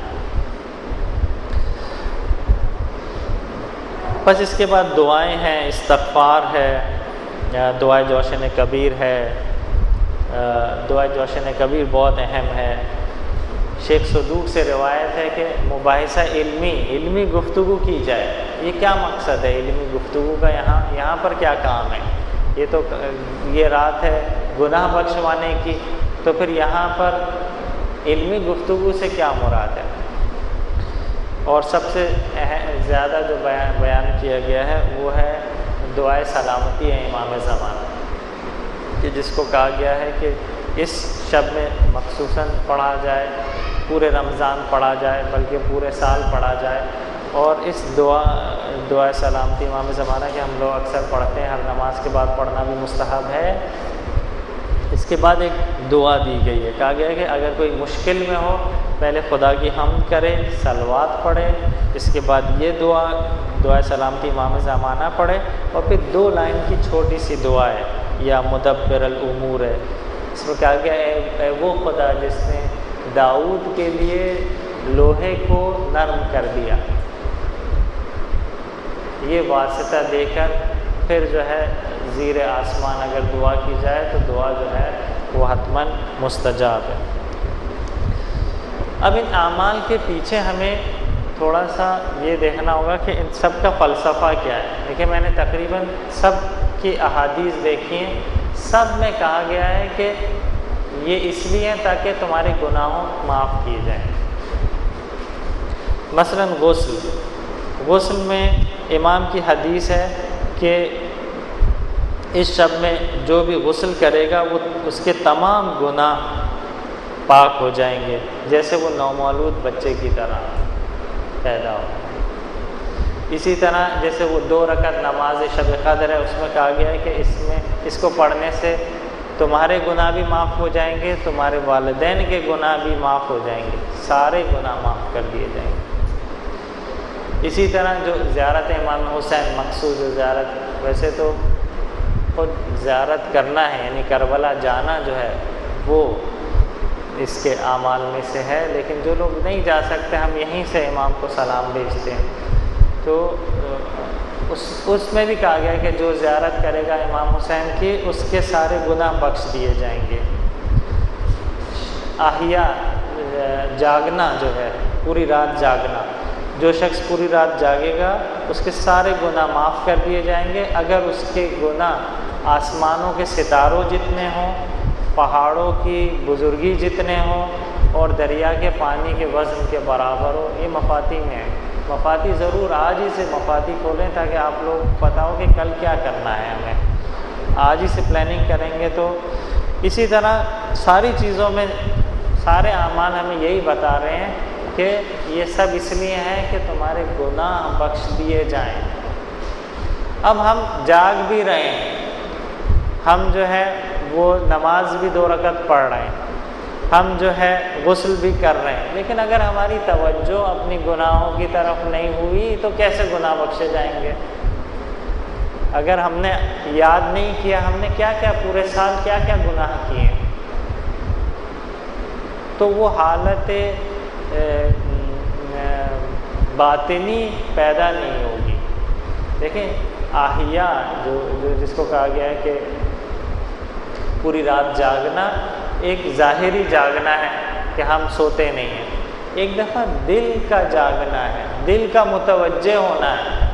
بس اس کے بعد دعائیں ہیں، استغفار ہے، دعائے جوشن کبیر ہے. دعائے جوشن کبیر بہت اہم ہے. شیخ صدوق سے روایت ہے کہ مباحثہ علمی گفتگو کی جائے. یہ کیا مقصد ہے علمی گفتگو کا؟ یہاں پر کیا کام ہے؟ یہ رات ہے گناہ بخشوانے کی، تو پھر یہاں پر علمی گفتگو سے کیا مراد ہے؟ اور سب سے زیادہ جو بیان کیا گیا ہے وہ ہے دعائے سلامتی ہے امام زمانہ، کہ جس کو کہا گیا ہے کہ اس شب میں مخصوصاً پڑھا جائے، پورے رمضان پڑھا جائے، بلکہ پورے سال پڑھا جائے. اور اس دعائے سلامتی امام زمانہ کے ہم لوگ اکثر پڑھتے ہیں، ہر نماز کے بعد پڑھنا بھی مستحب ہے. اس کے بعد ایک دعا دی گئی ہے، کہا گیا ہے کہ اگر کوئی مشکل میں ہو پہلے خدا کی حمد کرے، صلوات پڑھے، اس کے بعد یہ دعائے سلامتی امام زمانہ پڑھے، اور پھر 2 لائن کی چھوٹی سی دعا ہے، یا مدبر الامور ہے. اس میں کہا گیا اے وہ خدا جس نے داؤد کے لیے لوہے کو نرم کر دیا، یہ واسطہ دے کر پھر جو ہے زیر آسمان اگر دعا کی جائے تو دعا جو ہے وہ حتماً مستجاب ہے. اب ان اعمال کے پیچھے ہمیں تھوڑا سا یہ دیکھنا ہوگا کہ ان سب کا فلسفہ کیا ہے. دیکھیں میں نے تقریباً سب کی احادیث دیکھی ہیں، سب میں کہا گیا ہے کہ یہ اس لیے ہے تاکہ تمہارے گناہوں معاف کیے جائیں. مثلاً غسل میں امام کی حدیث ہے کہ اس شب میں جو بھی غسل کرے گا وہ اس کے تمام گناہ پاک ہو جائیں گے، جیسے وہ نومولود بچے کی طرح پیدا ہو. اسی طرح جیسے وہ 2 رکعت نماز شب قدر ہے، اس میں کہا گیا ہے کہ اس کو پڑھنے سے تمہارے گناہ بھی معاف ہو جائیں گے، تمہارے والدین کے گناہ بھی معاف ہو جائیں گے، سارے گناہ معاف کر دیے جائیں گے. اسی طرح جو زیارت امام حسین مقصود زیارت، ویسے تو خود زیارت کرنا ہے، یعنی کربلا جانا جو ہے وہ اس کے اعمال میں سے ہے، لیکن جو لوگ نہیں جا سکتے ہم یہیں سے امام کو سلام بھیجتے ہیں. تو اس میں بھی کہا گیا کہ جو زیارت کرے گا امام حسین کی اس کے سارے گناہ بخش دیے جائیں گے. احیا جاگنا جو ہے، پوری رات جاگنا، جو شخص پوری رات جاگے گا اس کے سارے گناہ معاف کر دیے جائیں گے، اگر اس کے گناہ آسمانوں کے ستاروں جتنے ہوں، پہاڑوں کی بزرگی جتنے ہوں، اور دریا کے پانی کے وزن کے برابر ہو. یہ مفاتی میں ہے. مفاتی ضرور آج ہی سے مفاتی کھولیں تاکہ آپ لوگ پتہ ہو کہ کل کیا کرنا ہے. ہمیں آج ہی سے پلاننگ کریں گے. تو اسی طرح ساری چیزوں میں سارے اعمال ہمیں یہی بتا رہے ہیں کہ یہ سب اس لیے ہیں کہ تمہارے گناہ بخش دیے جائیں. اب ہم جاگ بھی رہے ہیں، ہم جو ہے وہ نماز بھی 2 رکعت پڑھ رہے ہیں، ہم جو ہے غسل بھی کر رہے ہیں، لیکن اگر ہماری توجہ اپنی گناہوں کی طرف نہیں ہوئی تو کیسے گناہ بخشے جائیں گے؟ اگر ہم نے یاد نہیں کیا ہم نے کیا کیا پورے سال کیا کیا گناہ کیے، تو وہ حالت باطنی پیدا نہیں ہوگی. دیکھیں احیا جو جس کو کہا گیا ہے کہ پوری رات جاگنا، ایک ظاہری جاگنا ہے کہ ہم سوتے نہیں ہیں. ایک دفعہ دل کا جاگنا ہے، دل کا متوجہ ہونا ہے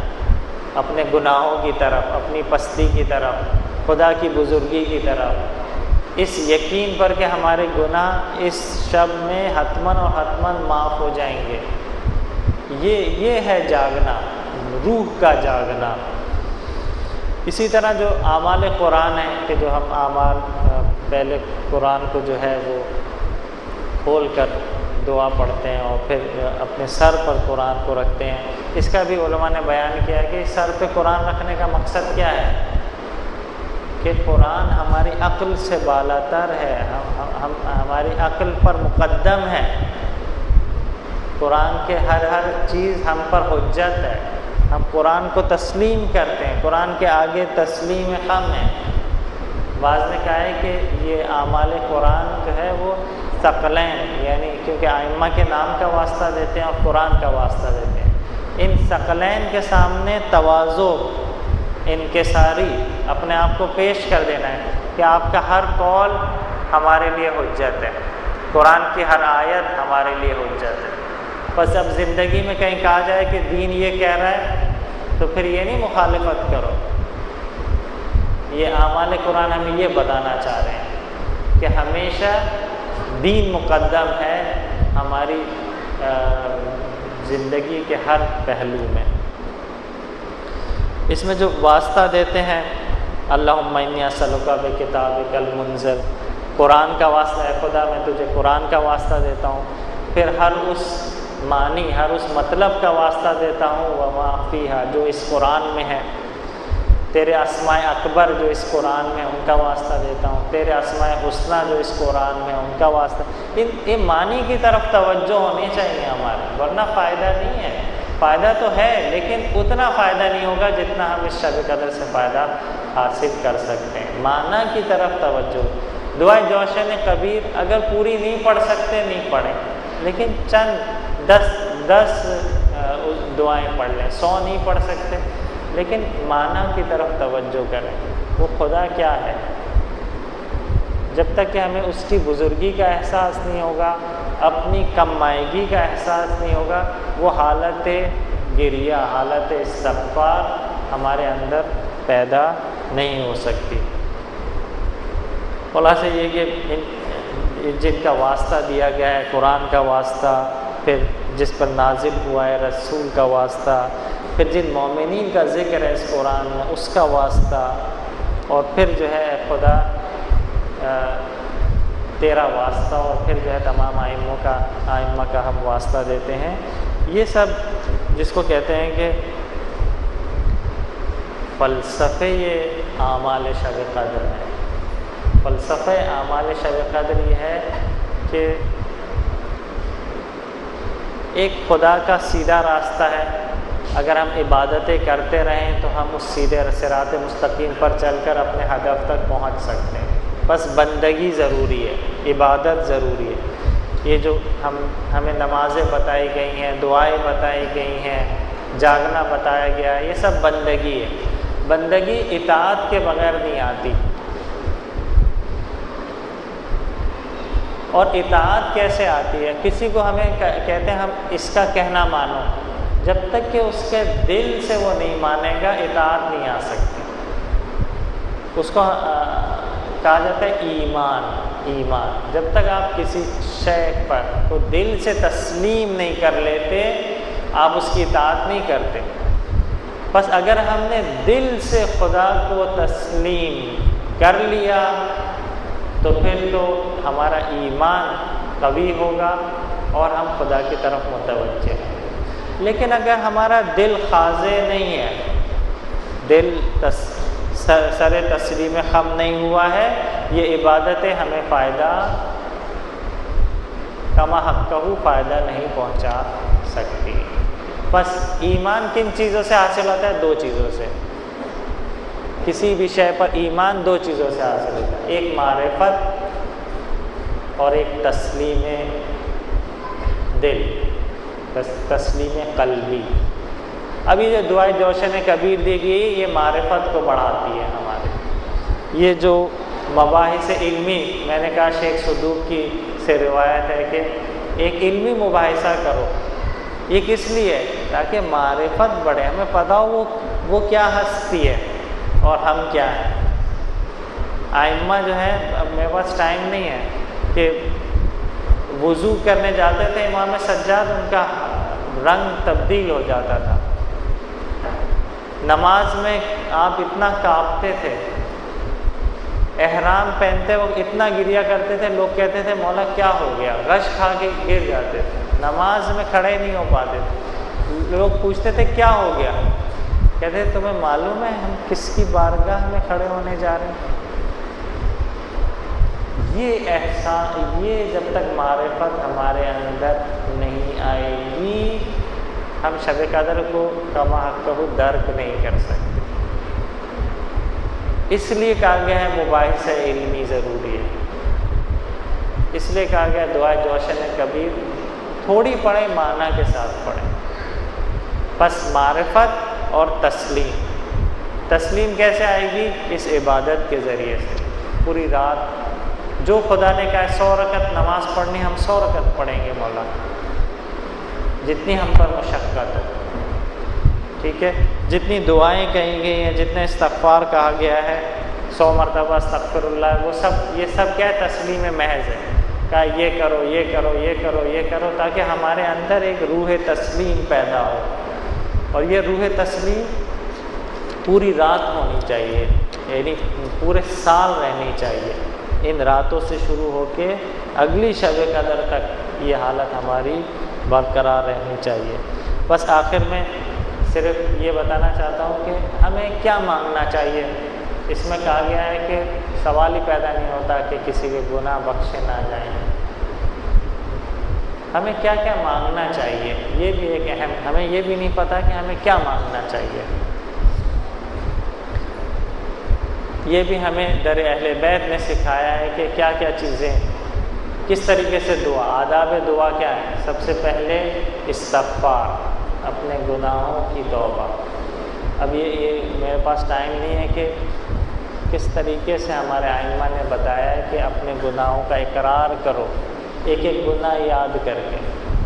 اپنے گناہوں کی طرف، اپنی پستی کی طرف، خدا کی بزرگی کی طرف. اس یقین پر کہ ہمارے گناہ اس شب میں حتماً اور حتماً معاف ہو جائیں گے۔ یہ ہے جاگنا، روح کا جاگنا۔ اسی طرح جو اعمال قرآن ہے کہ جو ہم اعمال پہلے قرآن کو جو ہے وہ کھول کر دعا پڑھتے ہیں اور پھر اپنے سر پر قرآن کو رکھتے ہیں، اس کا بھی علماء نے بیان کیا کہ سر پہ قرآن رکھنے کا مقصد کیا ہے کہ قرآن ہماری عقل سے بالاتر ہے، ہماری عقل پر مقدم ہے، قرآن کے ہر چیز ہم پر حجت ہے، ہم قرآن کو تسلیم کرتے ہیں، قرآن کے آگے تسلیم خم ہے۔ بعض نے کہا ہے کہ یہ اعمال قرآن جو ہے وہ ثقلین، یعنی کیونکہ ائمہ کے نام کا واسطہ دیتے ہیں اور قرآن کا واسطہ دیتے ہیں، ان ثقلین کے سامنے تواضع، انکساری، اپنے آپ کو پیش کر دینا ہے کہ آپ کا ہر قول ہمارے لیے حجت ہے، قرآن کی ہر آیت ہمارے لیے حجت ہے۔ بس اب زندگی میں کہیں کہا جائے کہ دین یہ کہہ رہا ہے تو پھر یہ نہیں مخالفت کرو۔ یہ اعمال قرآن ہمیں یہ بتانا چاہ رہے ہیں کہ ہمیشہ دین مقدم ہے ہماری زندگی کے ہر پہلو میں۔ اس میں جو واسطہ دیتے ہیں اللہم انی اسألک بکتابک المنزل، قرآن کا واسطہ ہے، خدا میں تجھے قرآن کا واسطہ دیتا ہوں، پھر ہر اس معنی، ہر اس مطلب کا واسطہ دیتا ہوں وما فیہا، جو اس قرآن میں ہے، تیرے اسماء اکبر جو اس قرآن میں ان کا واسطہ دیتا ہوں، تیرے اسماء حسنہ جو اس قرآن میں ان کا واسطہ۔ ان معنی کی طرف توجہ ہونی چاہیے ہماری، ورنہ فائدہ نہیں ہے۔ فائدہ تو ہے لیکن اتنا فائدہ نہیں ہوگا جتنا ہم اس شب قدر سے فائدہ حاصل کر سکتے ہیں۔ معنی کی طرف توجہ۔ دعائے جوشن کبیر اگر پوری نہیں پڑھ سکتے نہیں پڑھیں، لیکن چند 10 دعائیں پڑھ لیں، 100 نہیں پڑھ سکتے لیکن معنی کی طرف توجہ کریں، وہ خدا کیا ہے۔ جب تک کہ ہمیں اس کی بزرگی کا احساس نہیں ہوگا، اپنی کم مائگی کا احساس نہیں ہوگا، وہ حالت گریہ، حالت استغفار ہمارے اندر پیدا نہیں ہو سکتی۔ خلاصہ یہ کہ جن کا واسطہ دیا گیا ہے، قرآن کا واسطہ، پھر جس پر نازل ہوا ہے رسول کا واسطہ، پھر جن مومنین کا ذکر ہے اس قرآن میں اس کا واسطہ، اور پھر جو ہے خدا تیرا واسطہ، اور پھر جو ہے تمام ائمہ کا ہم واسطہ دیتے ہیں۔ یہ سب جس کو کہتے ہیں کہ فلسفے یہ اعمال شب قدر ہے۔ فلسفہ اعمال شب قدر یہ ہے کہ ایک خدا کا سیدھا راستہ ہے، اگر ہم عبادتیں کرتے رہیں تو ہم اس سیدھے صراط مستقیم پر چل کر اپنے ہدف تک پہنچ سکتے ہیں۔ بس بندگی ضروری ہے، عبادت ضروری ہے۔ یہ جو ہمیں نمازیں بتائی گئی ہیں، دعائیں بتائی گئی ہیں، جاگنا بتایا گیا ہے، یہ سب بندگی ہے۔ بندگی اطاعت کے بغیر نہیں آتی۔ اور اطاعت کیسے آتی ہے؟ کسی کو ہمیں کہتے ہیں ہم اس کا کہنا مانو، جب تک کہ اس کے دل سے وہ نہیں مانے گا اطاعت نہیں آ سکتی۔ اس کو کہا جاتا ہے ایمان۔ جب تک آپ کسی شے پر کو دل سے تسلیم نہیں کر لیتے آپ اس کی اطاعت نہیں کرتے۔ بس اگر ہم نے دل سے خدا کو تسلیم کر لیا تو پھر تو ہمارا ایمان قوی ہوگا اور ہم خدا کی طرف متوجہ ہیں۔ لیکن اگر ہمارا دل خاضع نہیں ہے، دل سر تسلیم خم نہیں ہوا ہے، یہ عبادتیں ہمیں فائدہ کما حقہ فائدہ نہیں پہنچا سکتی۔ بس ایمان کن چیزوں سے حاصل ہوتا ہے؟ 2 چیزوں سے۔ کسی بھی شے پر ایمان 2 چیزوں سے حاصل ہوتا ہے، ایک معرفت اور ایک تسلیم دل، تسلیم قلبی۔ اب یہ جو دعائے جوشن کبیر دی گئی یہ معرفت کو بڑھاتی ہے ہمارے۔ یہ جو مباحث علمی، میں نے کہا شیخ صدوق کی سے روایت ہے کہ ایک علمی مباحثہ کرو، یہ کس لیے؟ تاکہ معرفت بڑھے، ہمیں پتہ ہو وہ کیا ہستی ہے اور ہم کیا ہیں۔ آئمہ جو ہے، اب میرے پاس ٹائم نہیں ہے کہ وضو کرنے جاتے تھے امام سجاد، ان کا رنگ تبدیل ہو جاتا تھا، نماز میں آپ اتنا کانپتے تھے، احرام پہنتے وقت اتنا گریا کرتے تھے، لوگ کہتے تھے مولا کیا ہو گیا، غش کھا کے گر جاتے تھے، نماز میں کھڑے نہیں ہو پاتے تھے، لوگ پوچھتے تھے کیا ہو گیا، کہتے تھے تمہیں معلوم ہے ہم کس کی بارگاہ میں کھڑے ہونے جا رہے ہیں؟ یہ احسان، یہ جب تک معرفت ہمارے اندر نہیں آئے گی، ہم شب قدر کو کما حقہ درک نہیں کر سکتے۔ اس لیے کہا گیا ہے مباحثہ علمی ضروری ہے، اس لیے کہا گیا دعائے جوشن کبیر تھوڑی پڑھیں، معنی کے ساتھ پڑھیں۔ پس معرفت اور تسلیم، تسلیم کیسے آئے گی؟ اس عبادت کے ذریعے سے، پوری رات جو خدا نے کہا 100 رکعت نماز پڑھنی، ہم 100 رکعت پڑھیں گے مولا، جتنی ہم پر مشقت ہو، ٹھیک ہے، جتنی دعائیں کہیں گئی ہیں، جتنے استغفار کہا گیا ہے، 100 مرتبہ استغفر اللہ، وہ سب، یہ سب کیا ہے؟ تسلیم محض ہے، کہا یہ کرو یہ کرو یہ کرو یہ کرو، تاکہ ہمارے اندر ایک روح تسلیم پیدا ہو، اور یہ روح تسلیم پوری رات ہونی چاہیے، یعنی پورے سال رہنی چاہیے، ان راتوں سے شروع ہو کے اگلی شب قدر تک یہ حالت ہماری برقرار رہنی چاہیے۔ بس آخر میں صرف یہ بتانا چاہتا ہوں کہ ہمیں کیا مانگنا چاہیے۔ اس میں کہا گیا ہے کہ سوال ہی پیدا نہیں ہوتا کہ کسی کے گناہ بخشے نہ جائیں، ہمیں کیا کیا مانگنا چاہیے، یہ بھی ایک اہم، ہمیں یہ بھی نہیں پتہ کہ ہمیں کیا مانگنا چاہیے۔ یہ بھی ہمیں در اہل بیت نے سکھایا ہے کہ کیا کیا چیزیں، کس طریقے سے دعا، آداب دعا کیا ہے؟ سب سے پہلے استغفار، اپنے گناہوں کی توبہ۔ اب یہ میرے پاس ٹائم نہیں ہے کہ کس طریقے سے ہمارے ائمہ نے بتایا ہے کہ اپنے گناہوں کا اقرار کرو، ایک ایک گناہ یاد کر کے۔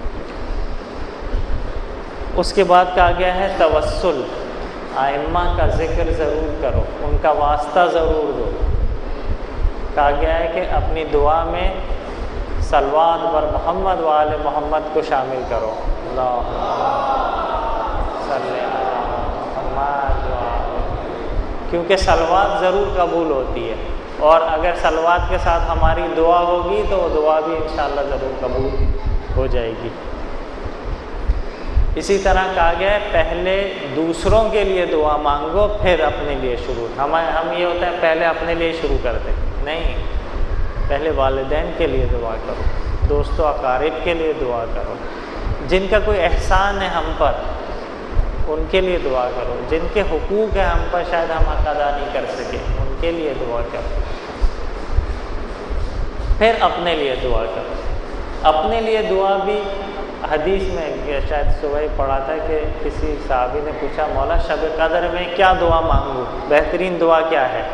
اس کے بعد کہا گیا ہے توسل، ائمہ کا ذکر ضرور کرو، ان کا واسطہ ضرور دو۔ کہا گیا ہے کہ اپنی دعا میں صلوات پر محمد و آل محمد کو شامل کرو، اللہم صلی علی محمد و آل، کیونکہ صلوات ضرور قبول ہوتی ہے، اور اگر صلوات کے ساتھ ہماری دعا ہوگی تو وہ دعا بھی انشاءاللہ ضرور قبول ہو جائے گی۔ اسی طرح کہا گیا ہے پہلے دوسروں کے لیے دعا مانگو، پھر اپنے لیے شروع۔ ہم یہ ہوتا ہے پہلے اپنے لیے شروع کرتے، نہیں، پہلے والدین کے لیے دعا کرو، دوست و اقارب کے لیے دعا کرو، جن کا کوئی احسان ہے ہم پر ان کے لیے دعا کرو، جن کے حقوق ہیں ہم پر شاید ہم حق ادا نہیں کر سکے، ان کے لیے دعا کرو، پھر اپنے لیے دعا کرو۔ اپنے لیے دعا بھی حدیث میں شاید صبح ہی پڑھا تھا کہ کسی صحابی نے پوچھا مولا شب قدر میں کیا دعا مانگوں، بہترین دعا کیا ہے؟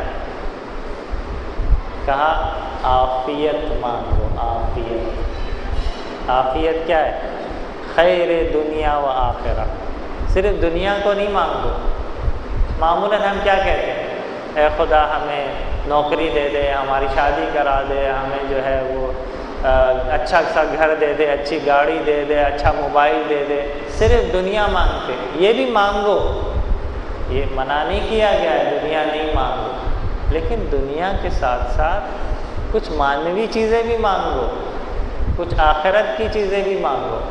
کہا عافیت مانگو، عافیت۔ عافیت کیا ہے؟ خیر دنیا و آخرہ، صرف دنیا کو نہیں مانگو۔ معمولاً ہم کیا کہتے ہیں؟ اے خدا ہمیں نوکری دے دے، ہماری شادی کرا دے، ہمیں جو ہے وہ اچھا سا گھر دے دے، اچھی گاڑی دے دے، اچھا موبائل دے دے، صرف دنیا مانگتے۔ یہ بھی مانگو، یہ منع نہیں کیا گیا ہے دنیا نہیں مانگو، لیکن دنیا کے ساتھ ساتھ کچھ معنوی چیزیں بھی مانگو، کچھ آخرت کی چیزیں بھی مانگو۔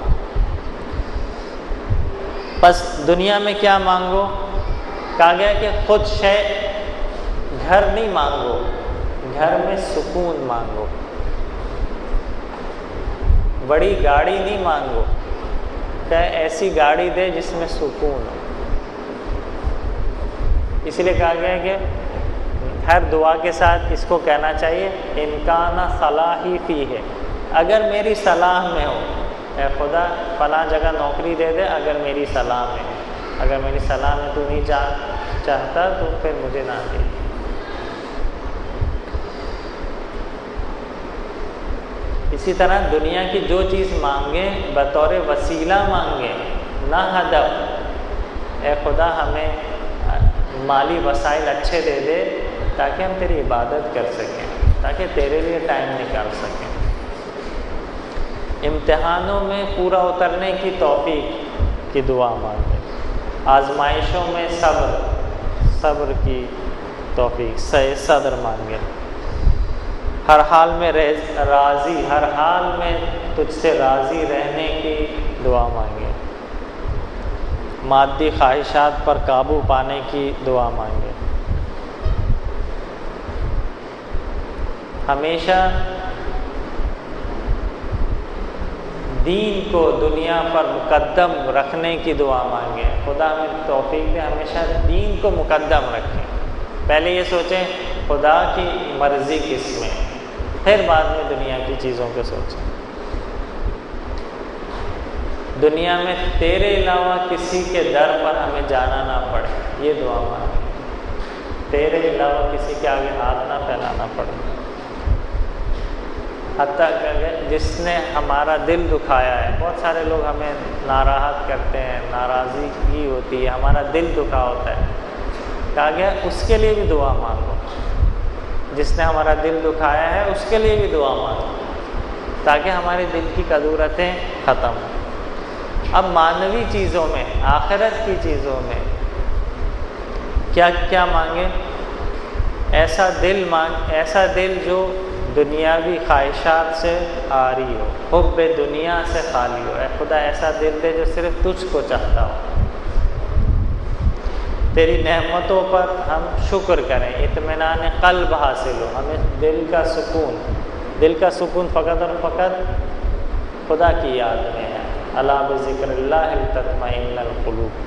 بس دنیا میں کیا مانگو؟ کہا گیا کہ خود شے، گھر نہیں مانگو، گھر میں سکون مانگو، بڑی گاڑی نہیں مانگو، کہ ایسی گاڑی دے جس میں سکون ہو۔ اس لیے کہا گیا ہے کہ ہر دعا کے ساتھ اس کو کہنا چاہیے امکان صلاحی فی ہے، اگر میری صلاح میں ہو، اے خدا فلاں جگہ نوکری دے دے اگر میری صلاح میں، اگر میری صلاح میں تو نہیں چاہتا تو پھر مجھے نہ دے۔ اسی طرح دنیا کی جو چیز مانگیں بطور وسیلہ مانگیں، نہ ہدف۔ اے خدا ہمیں مالی وسائل اچھے دے دے تاکہ ہم تیری عبادت کر سکیں، تاکہ تیرے لیے ٹائم نکال سکیں۔ امتحانوں میں پورا اترنے کی توفیق کی دعا مانگیں، آزمائشوں میں صبر کی توفیق، صدر مانگیں، ہر حال میں راضی، ہر حال میں تجھ سے راضی رہنے کی دعا مانگیں، مادی خواہشات پر قابو پانے کی دعا مانگیں، ہمیشہ دین کو دنیا پر مقدم رکھنے کی دعا مانگیں، خدا ہمیں توفیق دے ہمیشہ دین کو مقدم رکھیں۔ پہلے یہ سوچیں خدا کی مرضی کس میں، پھر بعد میں دنیا کی چیزوں کو سوچیں۔ دنیا میں تیرے علاوہ کسی کے در پر ہمیں جانا نہ پڑے، یہ دعا مانگیں، تیرے علاوہ کسی کے آگے ہاتھ نہ پھیلانا پڑے۔ حتیٰ کہ جس نے ہمارا دل دکھایا ہے، بہت سارے لوگ ہمیں ناراحت کرتے ہیں، ناراضی کی ہوتی ہے، ہمارا دل دکھا ہوتا ہے، کہا گیا اس کے لیے بھی دعا مانگو، جس نے ہمارا دل دکھایا ہے اس کے لیے بھی دعا مانگو، تاکہ ہمارے دل کی قدورتیں ختم ہوں۔ اب مانوی چیزوں میں، آخرت کی چیزوں میں کیا کیا مانگے؟ ایسا دل جو دنیاوی خواہشات سے عاری ہو، حب دنیا سے خالی ہو۔ اے خدا ایسا دل دے جو صرف تجھ کو چاہتا ہو، تیری نعمتوں پر ہم شکر کریں، اطمینان قلب حاصل ہو، ہمیں دل کا سکون فقط اور فقط خدا کی یاد میں ہے۔ الا بذکر اللہ تطمئن القلوب۔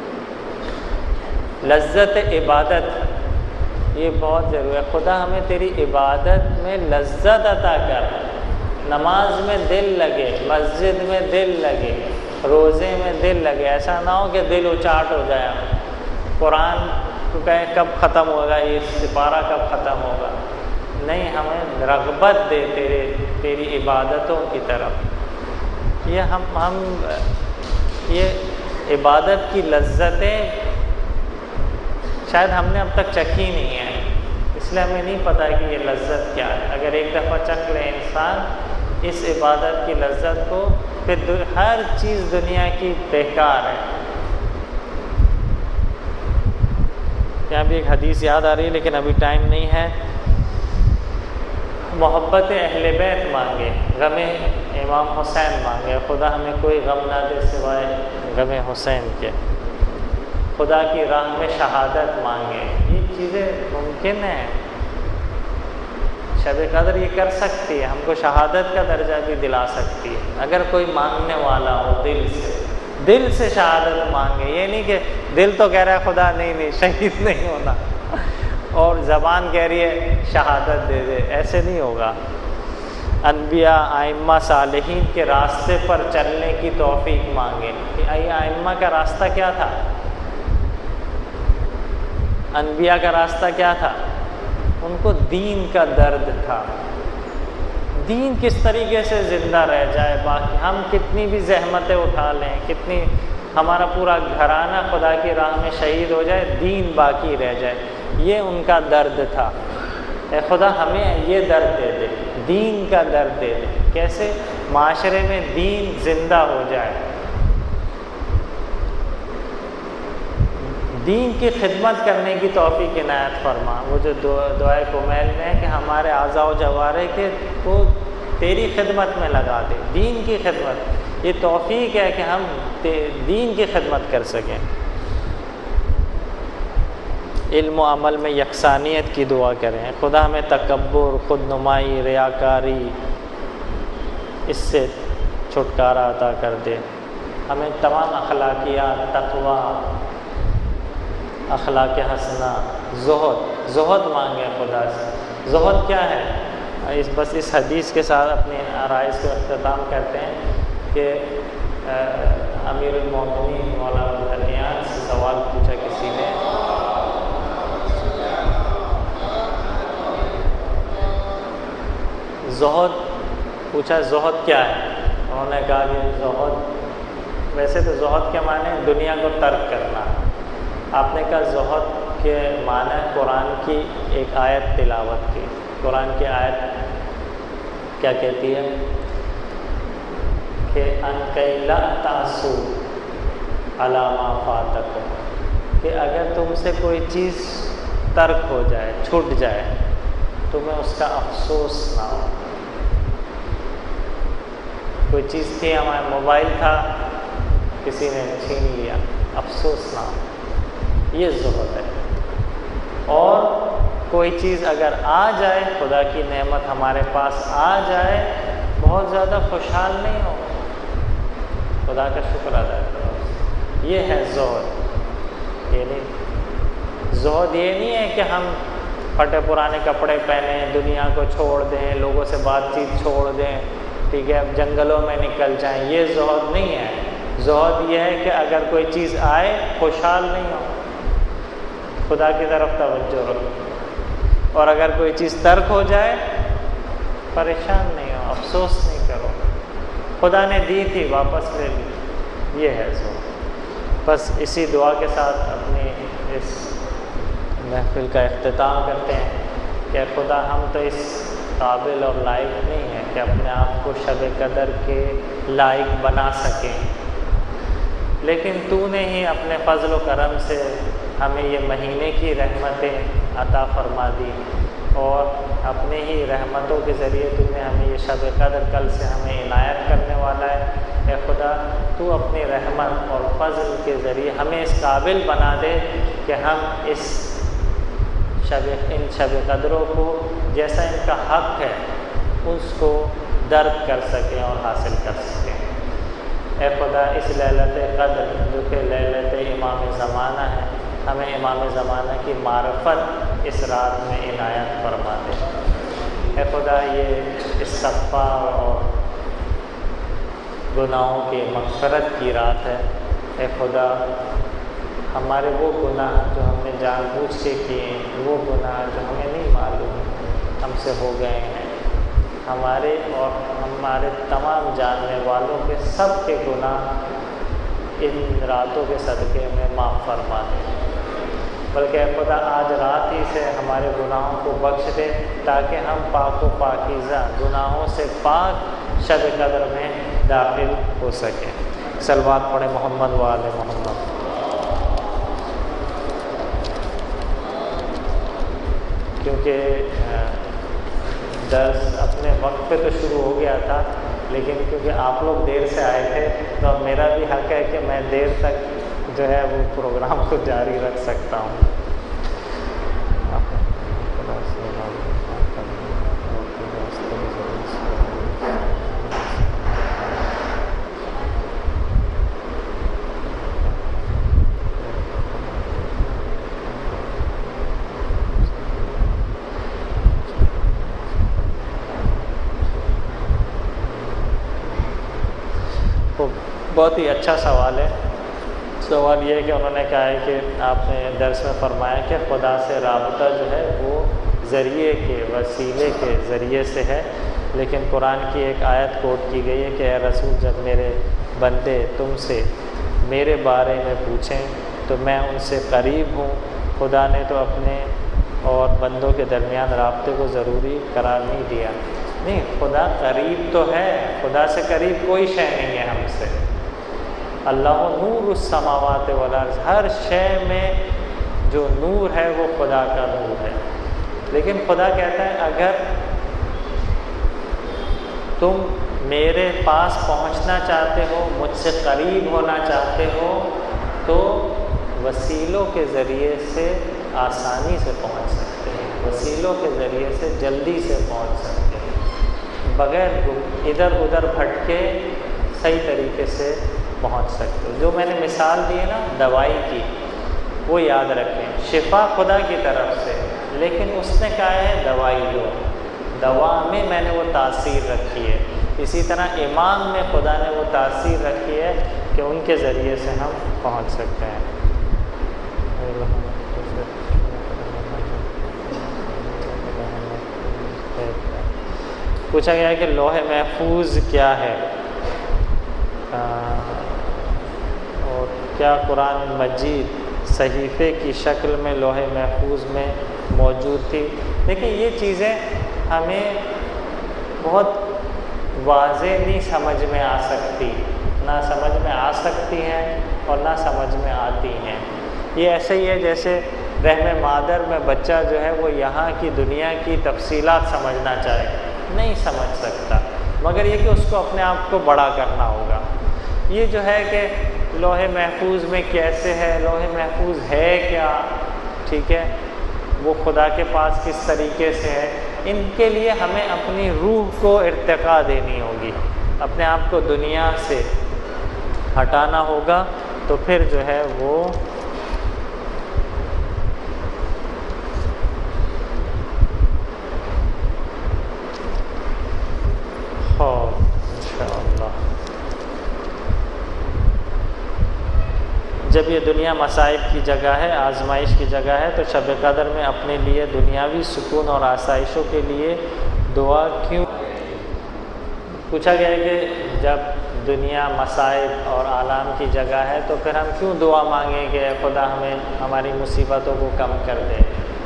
لذت عبادت یہ بہت ضروری ہے، خدا ہمیں تیری عبادت میں لذت عطا کر، نماز میں دل لگے، مسجد میں دل لگے، روزے میں دل لگے، ایسا نہ ہو کہ دل اچاٹ ہو جائے، قرآن کو کہیں کب ختم ہوگا، یہ سپارہ کب ختم ہوگا، نہیں، ہمیں رغبت دے تیری عبادتوں کی طرف۔ یہ عبادت کی لذتیں شاید ہم نے اب تک چکھی نہیں ہے، اس لیے ہمیں نہیں پتہ کہ یہ لذت کیا ہے۔ اگر ایک دفعہ چکھ لے انسان اس عبادت کی لذت کو، پھر ہر چیز دنیا کی بیکار ہے۔ یہاں بھی ایک حدیث یاد آ رہی ہے لیکن ابھی ٹائم نہیں ہے۔ محبت اہل بیت مانگے، غم امام حسین مانگے، خدا ہمیں کوئی غم نہ دے سوائے غم حسین کے۔ خدا کی راہ میں شہادت مانگے، یہ چیزیں ممکن ہیں، شب قدر یہ کر سکتی ہے، ہم کو شہادت کا درجہ بھی دلا سکتی ہے اگر کوئی مانگنے والا ہو، دل سے شہادت مانگے۔ یہ نہیں کہ دل تو کہہ رہا ہے خدا نہیں شہید نہیں ہونا، اور زبان کہہ رہی ہے شہادت دے دے، ایسے نہیں ہوگا۔ انبیاء، ائمہ، صالحین کے راستے پر چلنے کی توفیق مانگے۔ ائمہ کا راستہ کیا تھا؟ انبیاء کا راستہ کیا تھا؟ ان کو دین کا درد تھا، دین کس طریقے سے زندہ رہ جائے، باقی ہم کتنی بھی زحمتیں اٹھا لیں، کتنی ہمارا پورا گھرانہ خدا کی راہ میں شہید ہو جائے، دین باقی رہ جائے، یہ ان کا درد تھا۔ اے خدا ہمیں یہ درد دے دے، دین کا درد دے دے، کیسے معاشرے میں دین زندہ ہو جائے، دین کی خدمت کرنے کی توفیق عنایت فرما۔ وہ جو دعائے کمیل میں ہے کہ ہمارے اعضاء و جوارح کے کو تیری خدمت میں لگا دے، دین کی خدمت، یہ توفیق ہے کہ ہم دین کی خدمت کر سکیں۔ علم و عمل میں یکسانیت کی دعا کریں، خدا ہمیں تکبر، خود نمائی، ریاکاری اس سے چھٹکارا عطا کر دے، ہمیں تمام اخلاقیات، تقوی، اخلاق حسنہ، زہد مانگے خدا سے۔ زہد کیا ہے؟ بس اس حدیث کے ساتھ اپنے آرائز کو اختتام کرتے ہیں کہ امیر المومنین مولانا الحسن سے سوال پوچھا کسی نے، زہد کیا ہے؟ انہوں نے کہا کہ زہد، ویسے تو زہد کے معنی دنیا کو ترک کرنا، آپ نے کہا زہد کہ معنی قرآن کی ایک آیت تلاوت کی. قرآن کی آیت کیا کہتی ہے کہ ان کئی لا تعصوا علی ما فاتکم، کہ اگر تم سے کوئی چیز ترک ہو جائے، چھوٹ جائے، تمہیں اس کا افسوس نہ ہو. کوئی چیز تھی، ہمارا موبائل تھا، کسی نے چھین لیا، افسوس نہ ہو، یہ زہد ہے. اور کوئی چیز اگر آ جائے، خدا کی نعمت ہمارے پاس آ جائے، بہت زیادہ خوشحال نہیں ہو، خدا کا شکر ادا کرو. یہ ہے زہد. یہ نہیں، زہد یہ نہیں ہے کہ ہم پھٹے پرانے کپڑے پہنیں، دنیا کو چھوڑ دیں، لوگوں سے بات چیت چھوڑ دیں، ٹھیک ہے، اب جنگلوں میں نکل جائیں. یہ زہد نہیں ہے. زہد یہ ہے کہ اگر کوئی چیز آئے خوشحال نہیں ہو، خدا کی طرف توجہ رکھو. اور اگر کوئی چیز ترک ہو جائے، پریشان نہیں ہو، افسوس نہیں کرو، خدا نے دی تھی واپس لے لی. یہ ہے زہد. بس اسی دعا کے ساتھ اپنی اس محفل کا اختتام کرتے ہیں کہ خدا ہم تو اس قابل اور لائق نہیں ہیں کہ اپنے آپ کو شب قدر کے لائق بنا سکیں، لیکن تو نے ہی اپنے فضل و کرم سے ہمیں یہ مہینے کی رحمتیں عطا فرما دی، اور اپنے ہی رحمتوں کے ذریعے تو نے ہمیں یہ شب قدر کل سے ہمیں عنایت کرنے والا ہے. اے خدا، تو اپنی رحمت اور فضل کے ذریعے ہمیں اس قابل بنا دے کہ ہم ان شب قدروں کو جیسا ان کا حق ہے اس کو درک کر سکیں اور حاصل کر سکیں. اے خدا، اس لیلۃ قدر جو کہ لیلۃ امام زمانہ ہے، ہمیں امام زمانہ کی معرفت اس رات میں عنایت فرما دے. اے خدا، یہ اس صفا اور گناہوں کی مغفرت کی رات ہے. اے خدا، ہمارے وہ گناہ جو ہم نے جان بوجھ کے کیے، وہ گناہ جو ہمیں نہیں معلوم ہم سے ہو گئے ہیں، ہمارے اور ہمارے تمام جاننے والوں کے سب کے گناہ ان راتوں کے صدقے میں معاف فرما دے. بلکہ اے خدا، آج رات ہی سے ہمارے گناہوں کو بخش دے تاکہ ہم پاک و پاکیزہ گناہوں سے پاک شب قدر میں داخل ہو سکیں. صلوات پڑھیں محمد و آل محمد. کیونکہ درس اپنے وقت پہ تو شروع ہو گیا تھا، لیکن کیونکہ آپ لوگ دیر سے آئے تھے تو اب میرا بھی حق ہے کہ میں دیر تک جو ہے وہ پروگرام کو جاری رکھ سکتا ہوں. بہت ہی اچھا سوال ہے. سوال یہ ہے کہ انہوں نے کہا ہے کہ آپ نے درس میں فرمایا کہ خدا سے رابطہ جو ہے وہ ذریعے کے وسیلے کے ذریعے سے ہے، لیکن قرآن کی ایک آیت کوٹ کی گئی ہے کہ اے رسول، جب میرے بندے تم سے میرے بارے میں پوچھیں تو میں ان سے قریب ہوں. خدا نے تو اپنے اور بندوں کے درمیان رابطے کو ضروری قرار نہیں دیا. نہیں، خدا قریب تو ہے، خدا سے قریب کوئی شے نہیں ہے ہم سے. اللہ نور السماوات والارض، ہر شے میں جو نور ہے وہ خدا کا نور ہے. لیکن خدا کہتا ہے اگر تم میرے پاس پہنچنا چاہتے ہو، مجھ سے قریب ہونا چاہتے ہو، تو وسیلوں کے ذریعے سے آسانی سے پہنچ سکتے ہیں، وسیلوں کے ذریعے سے جلدی سے پہنچ سکتے ہیں، بغیر ادھر ادھر بھٹکے صحیح طریقے سے پہنچ سکتے ہو. جو میں نے مثال دی ہے نا دوائی کی، وہ یاد رکھیں. شفا خدا کی طرف سے، لیکن اس نے کہا ہے دوائی لو، دوا میں نے وہ تاثیر رکھی ہے. اسی طرح ایمان میں خدا نے وہ تاثیر رکھی ہے کہ ان کے ذریعے سے ہم پہنچ سکتے ہیں. پوچھا گیا ہے کہ لوح محفوظ کیا ہے، اور کیا قرآن مجید صحیفے کی شکل میں لوح محفوظ میں موجود تھی۔ دیکھیں یہ چیزیں ہمیں بہت واضح نہیں سمجھ میں آ سکتی، نہ سمجھ میں آ سکتی ہیں اور نہ سمجھ میں آتی ہیں۔ یہ ایسے ہی ہے جیسے رحم مادر میں بچہ جو ہے وہ یہاں کی دنیا کی تفصیلات سمجھنا چاہے، نہیں سمجھ سکتا، مگر یہ کہ اس کو اپنے آپ کو بڑا کرنا ہوگا۔ یہ جو ہے کہ لوح محفوظ میں کیسے ہے، لوح محفوظ ہے کیا، ٹھیک ہے، وہ خدا کے پاس کس طریقے سے ہے، ان کے لیے ہمیں اپنی روح کو ارتقا دینی ہوگی، اپنے آپ کو دنیا سے ہٹانا ہوگا، تو پھر جو ہے وہ انشاءاللہ جب یہ دنیا مصائب کی جگہ ہے، آزمائش کی جگہ ہے، تو شب قدر میں اپنے لیے دنیاوی سکون اور آسائشوں کے لیے دعا کیوں؟ پوچھا گیا ہے کہ جب دنیا مصائب اور آلام کی جگہ ہے تو پھر ہم کیوں دعا مانگیں کہ اے خدا ہمیں ہماری مصیبتوں کو کم کر دے؟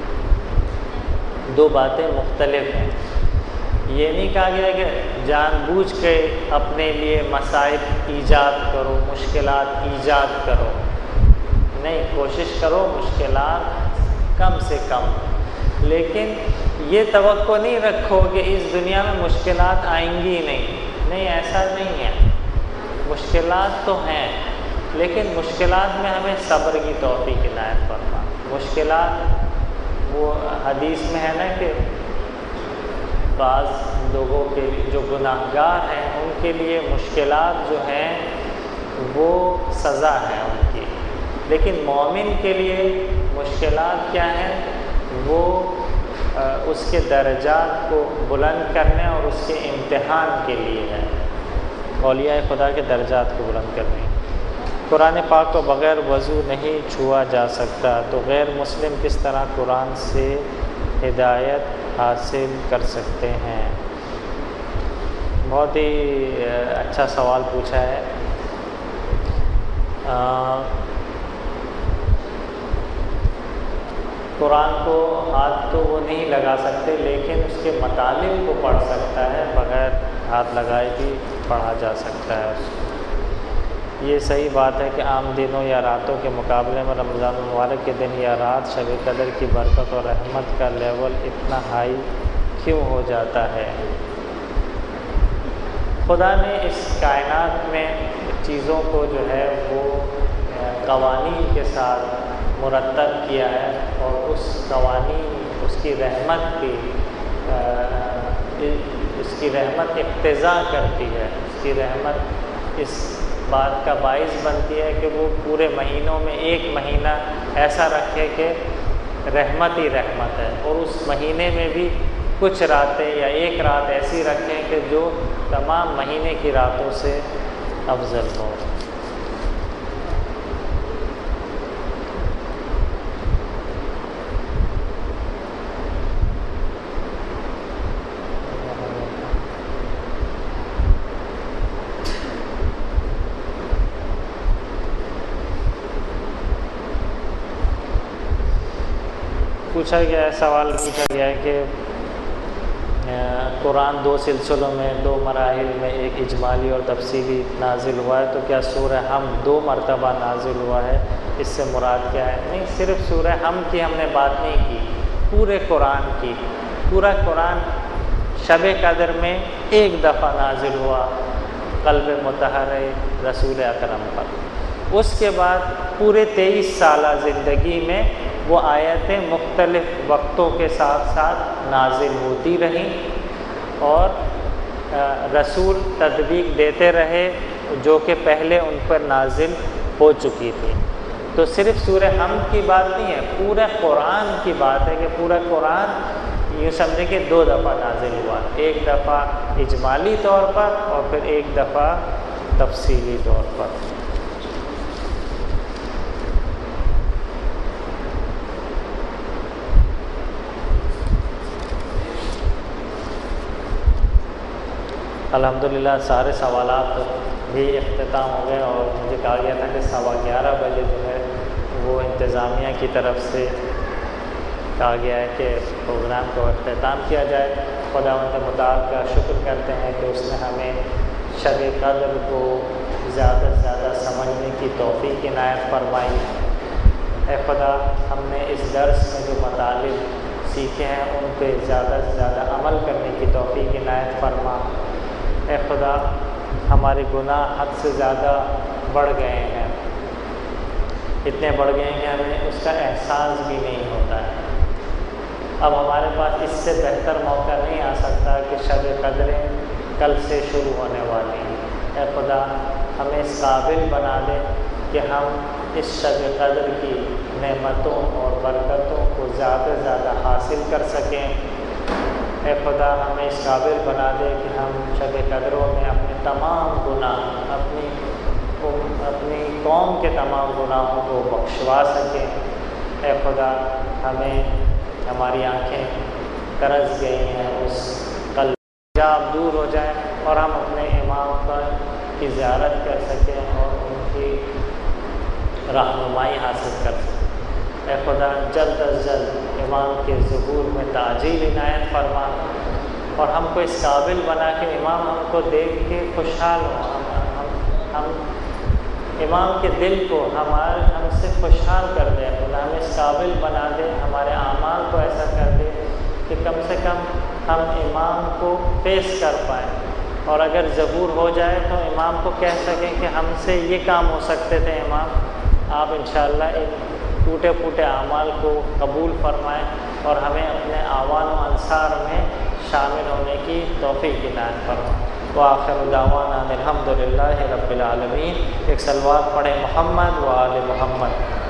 دو باتیں مختلف ہیں۔ یہ نہیں کہا گیا کہ جان بوجھ کے اپنے لیے مصائب ایجاد کرو، مشکلات ایجاد کرو، نہیں، کوشش کرو مشکلات کم سے کم، لیکن یہ توقع نہیں رکھو کہ اس دنیا میں مشکلات آئیں گی نہیں، ایسا نہیں ہے، مشکلات تو ہیں، لیکن مشکلات میں ہمیں صبر کی توفیق عنایت فرما۔ مشکلات وہ حدیث میں ہے نا کہ بعض لوگوں کے لیے جو گناہ گار ہیں ان کے لیے مشکلات جو ہیں وہ سزا ہے ان کی، لیکن مومن کے لیے مشکلات کیا ہیں؟ وہ اس کے درجات کو بلند کرنے اور اس کے امتحان کے لیے ہے، اولیاء خدا کے درجات کو بلند کرنے۔ قرآن پاک کو بغیر وضو نہیں چھوا جا سکتا، تو غیر مسلم کس طرح قرآن سے ہدایت حاصل کر سکتے ہیں؟ بہت ہی اچھا سوال پوچھا ہے۔ قرآن کو ہاتھ تو وہ نہیں لگا سکتے، لیکن اس کے مطالب کو پڑھ سکتا ہے، بغیر ہاتھ لگائے بھی پڑھا جا سکتا ہے اس کو۔ یہ صحیح بات ہے کہ عام دنوں یا راتوں کے مقابلے میں رمضان المبارک کے دن یا رات شب قدر کی برکت اور رحمت کا لیول اتنا ہائی کیوں ہو جاتا ہے؟ خدا نے اس کائنات میں چیزوں کو جو ہے وہ قوانین کے ساتھ مرتب کیا ہے، اور اس قوانین اس کی رحمت اقتضا کرتی ہے، اس کی رحمت اس بات کا باعث بنتی ہے کہ وہ پورے مہینوں میں ایک مہینہ ایسا رکھے کہ رحمت ہی رحمت ہے، اور اس مہینے میں بھی کچھ راتیں یا ایک رات ایسی رکھیں کہ جو تمام مہینے کی راتوں سے افضل ہو۔ سوال پوچھا گیا ہے کہ قرآن دو سلسلوں میں، دو مراحل میں، ایک اجمالی اور تفصیلی نازل ہوا ہے، تو کیا سورہ حمد 2 مرتبہ نازل ہوا ہے؟ اس سے مراد کیا ہے؟ نہیں، صرف سورہ حمد کی ہم نے بات نہیں کی، پورے قرآن کی۔ پورا قرآن شب قدر میں ایک دفعہ نازل ہوا قلب مطہر رسول اکرم پر، اس کے بعد پورے 23 سالہ زندگی میں وہ آیتیں مختلف وقتوں کے ساتھ ساتھ نازل ہوتی رہیں، اور رسول تطبیق دیتے رہے جو کہ پہلے ان پر نازل ہو چکی تھی۔ تو صرف سورہ حمد کی بات نہیں ہے، پورے قرآن کی بات ہے کہ پورا قرآن یوں سمجھیں کہ 2 دفعہ نازل ہوا، ایک دفعہ اجمالی طور پر اور پھر ایک دفعہ تفصیلی طور پر۔ الحمدللہ سارے سوالات بھی اختتام ہو گئے، اور مجھے کہا گیا تھا کہ 11:15 بجے جو ہے وہ انتظامیہ کی طرف سے کہا گیا ہے کہ پروگرام کو اختتام کیا جائے۔ خداوند متعال کا شکر کرتے ہیں کہ اس نے ہمیں شب قدر کو زیادہ سے زیادہ سمجھنے کی توفیق عنایت فرمائی۔ اے خدا، ہم نے اس درس میں جو مطالب سیکھے ہیں ان پہ زیادہ سے زیادہ عمل کرنے کی توفیق عنایت فرما۔ اے خدا، ہمارے گناہ حد سے زیادہ بڑھ گئے ہیں، اتنے بڑھ گئے ہیں کہ ہمیں اس کا احساس بھی نہیں ہوتا ہے۔ اب ہمارے پاس اس سے بہتر موقع نہیں آ سکتا کہ شب قدریں کل سے شروع ہونے والی ہیں۔ اے خدا، ہمیں اس قابل بنا دے کہ ہم اس شب قدر کی نعمتوں اور برکتوں کو زیادہ سے زیادہ حاصل کر سکیں۔ اے خدا، ہمیں اس قابل بنا دے کہ ہم شب قدروں میں اپنے تمام گناہ، اپنی قوم کے تمام گناہوں کو بخشوا سکیں۔ اے خدا، ہماری آنکھیں ترس گئی ہیں اس قلب، حجاب دور ہو جائیں اور ہم اپنے امام کی زیارت کر سکیں اور ان کی رہنمائی حاصل کر سکیں۔ اے خدا، جلد از جلد امام کے ظہور میں تعجیل عنایت فرما اور ہم کو اس قابل بنا کہ امام ہم کو دیکھ کے خوشحال ہوں، ہم امام کے دل کو ہم سے خوشحال کر دے۔ خدا، ہمیں اس قابل بنا دے، ہمارے اعمال کو ایسا کر دے کہ کم سے کم ہم امام کو پیش کر پائیں، اور اگر ظہور ہو جائے تو امام کو کہہ سکیں کہ ہم سے یہ کام ہو سکتے تھے امام، آپ انشاءاللہ ان ٹوٹے پھوٹے اعمال کو قبول فرمائیں اور ہمیں اپنے اعوان و انصار میں شامل ہونے کی توفیق عنایت فرمائیں۔ وآخر دعوانا الحمدللہ رب العالمین۔ ایک صلوات پڑھیں محمد و آل محمد۔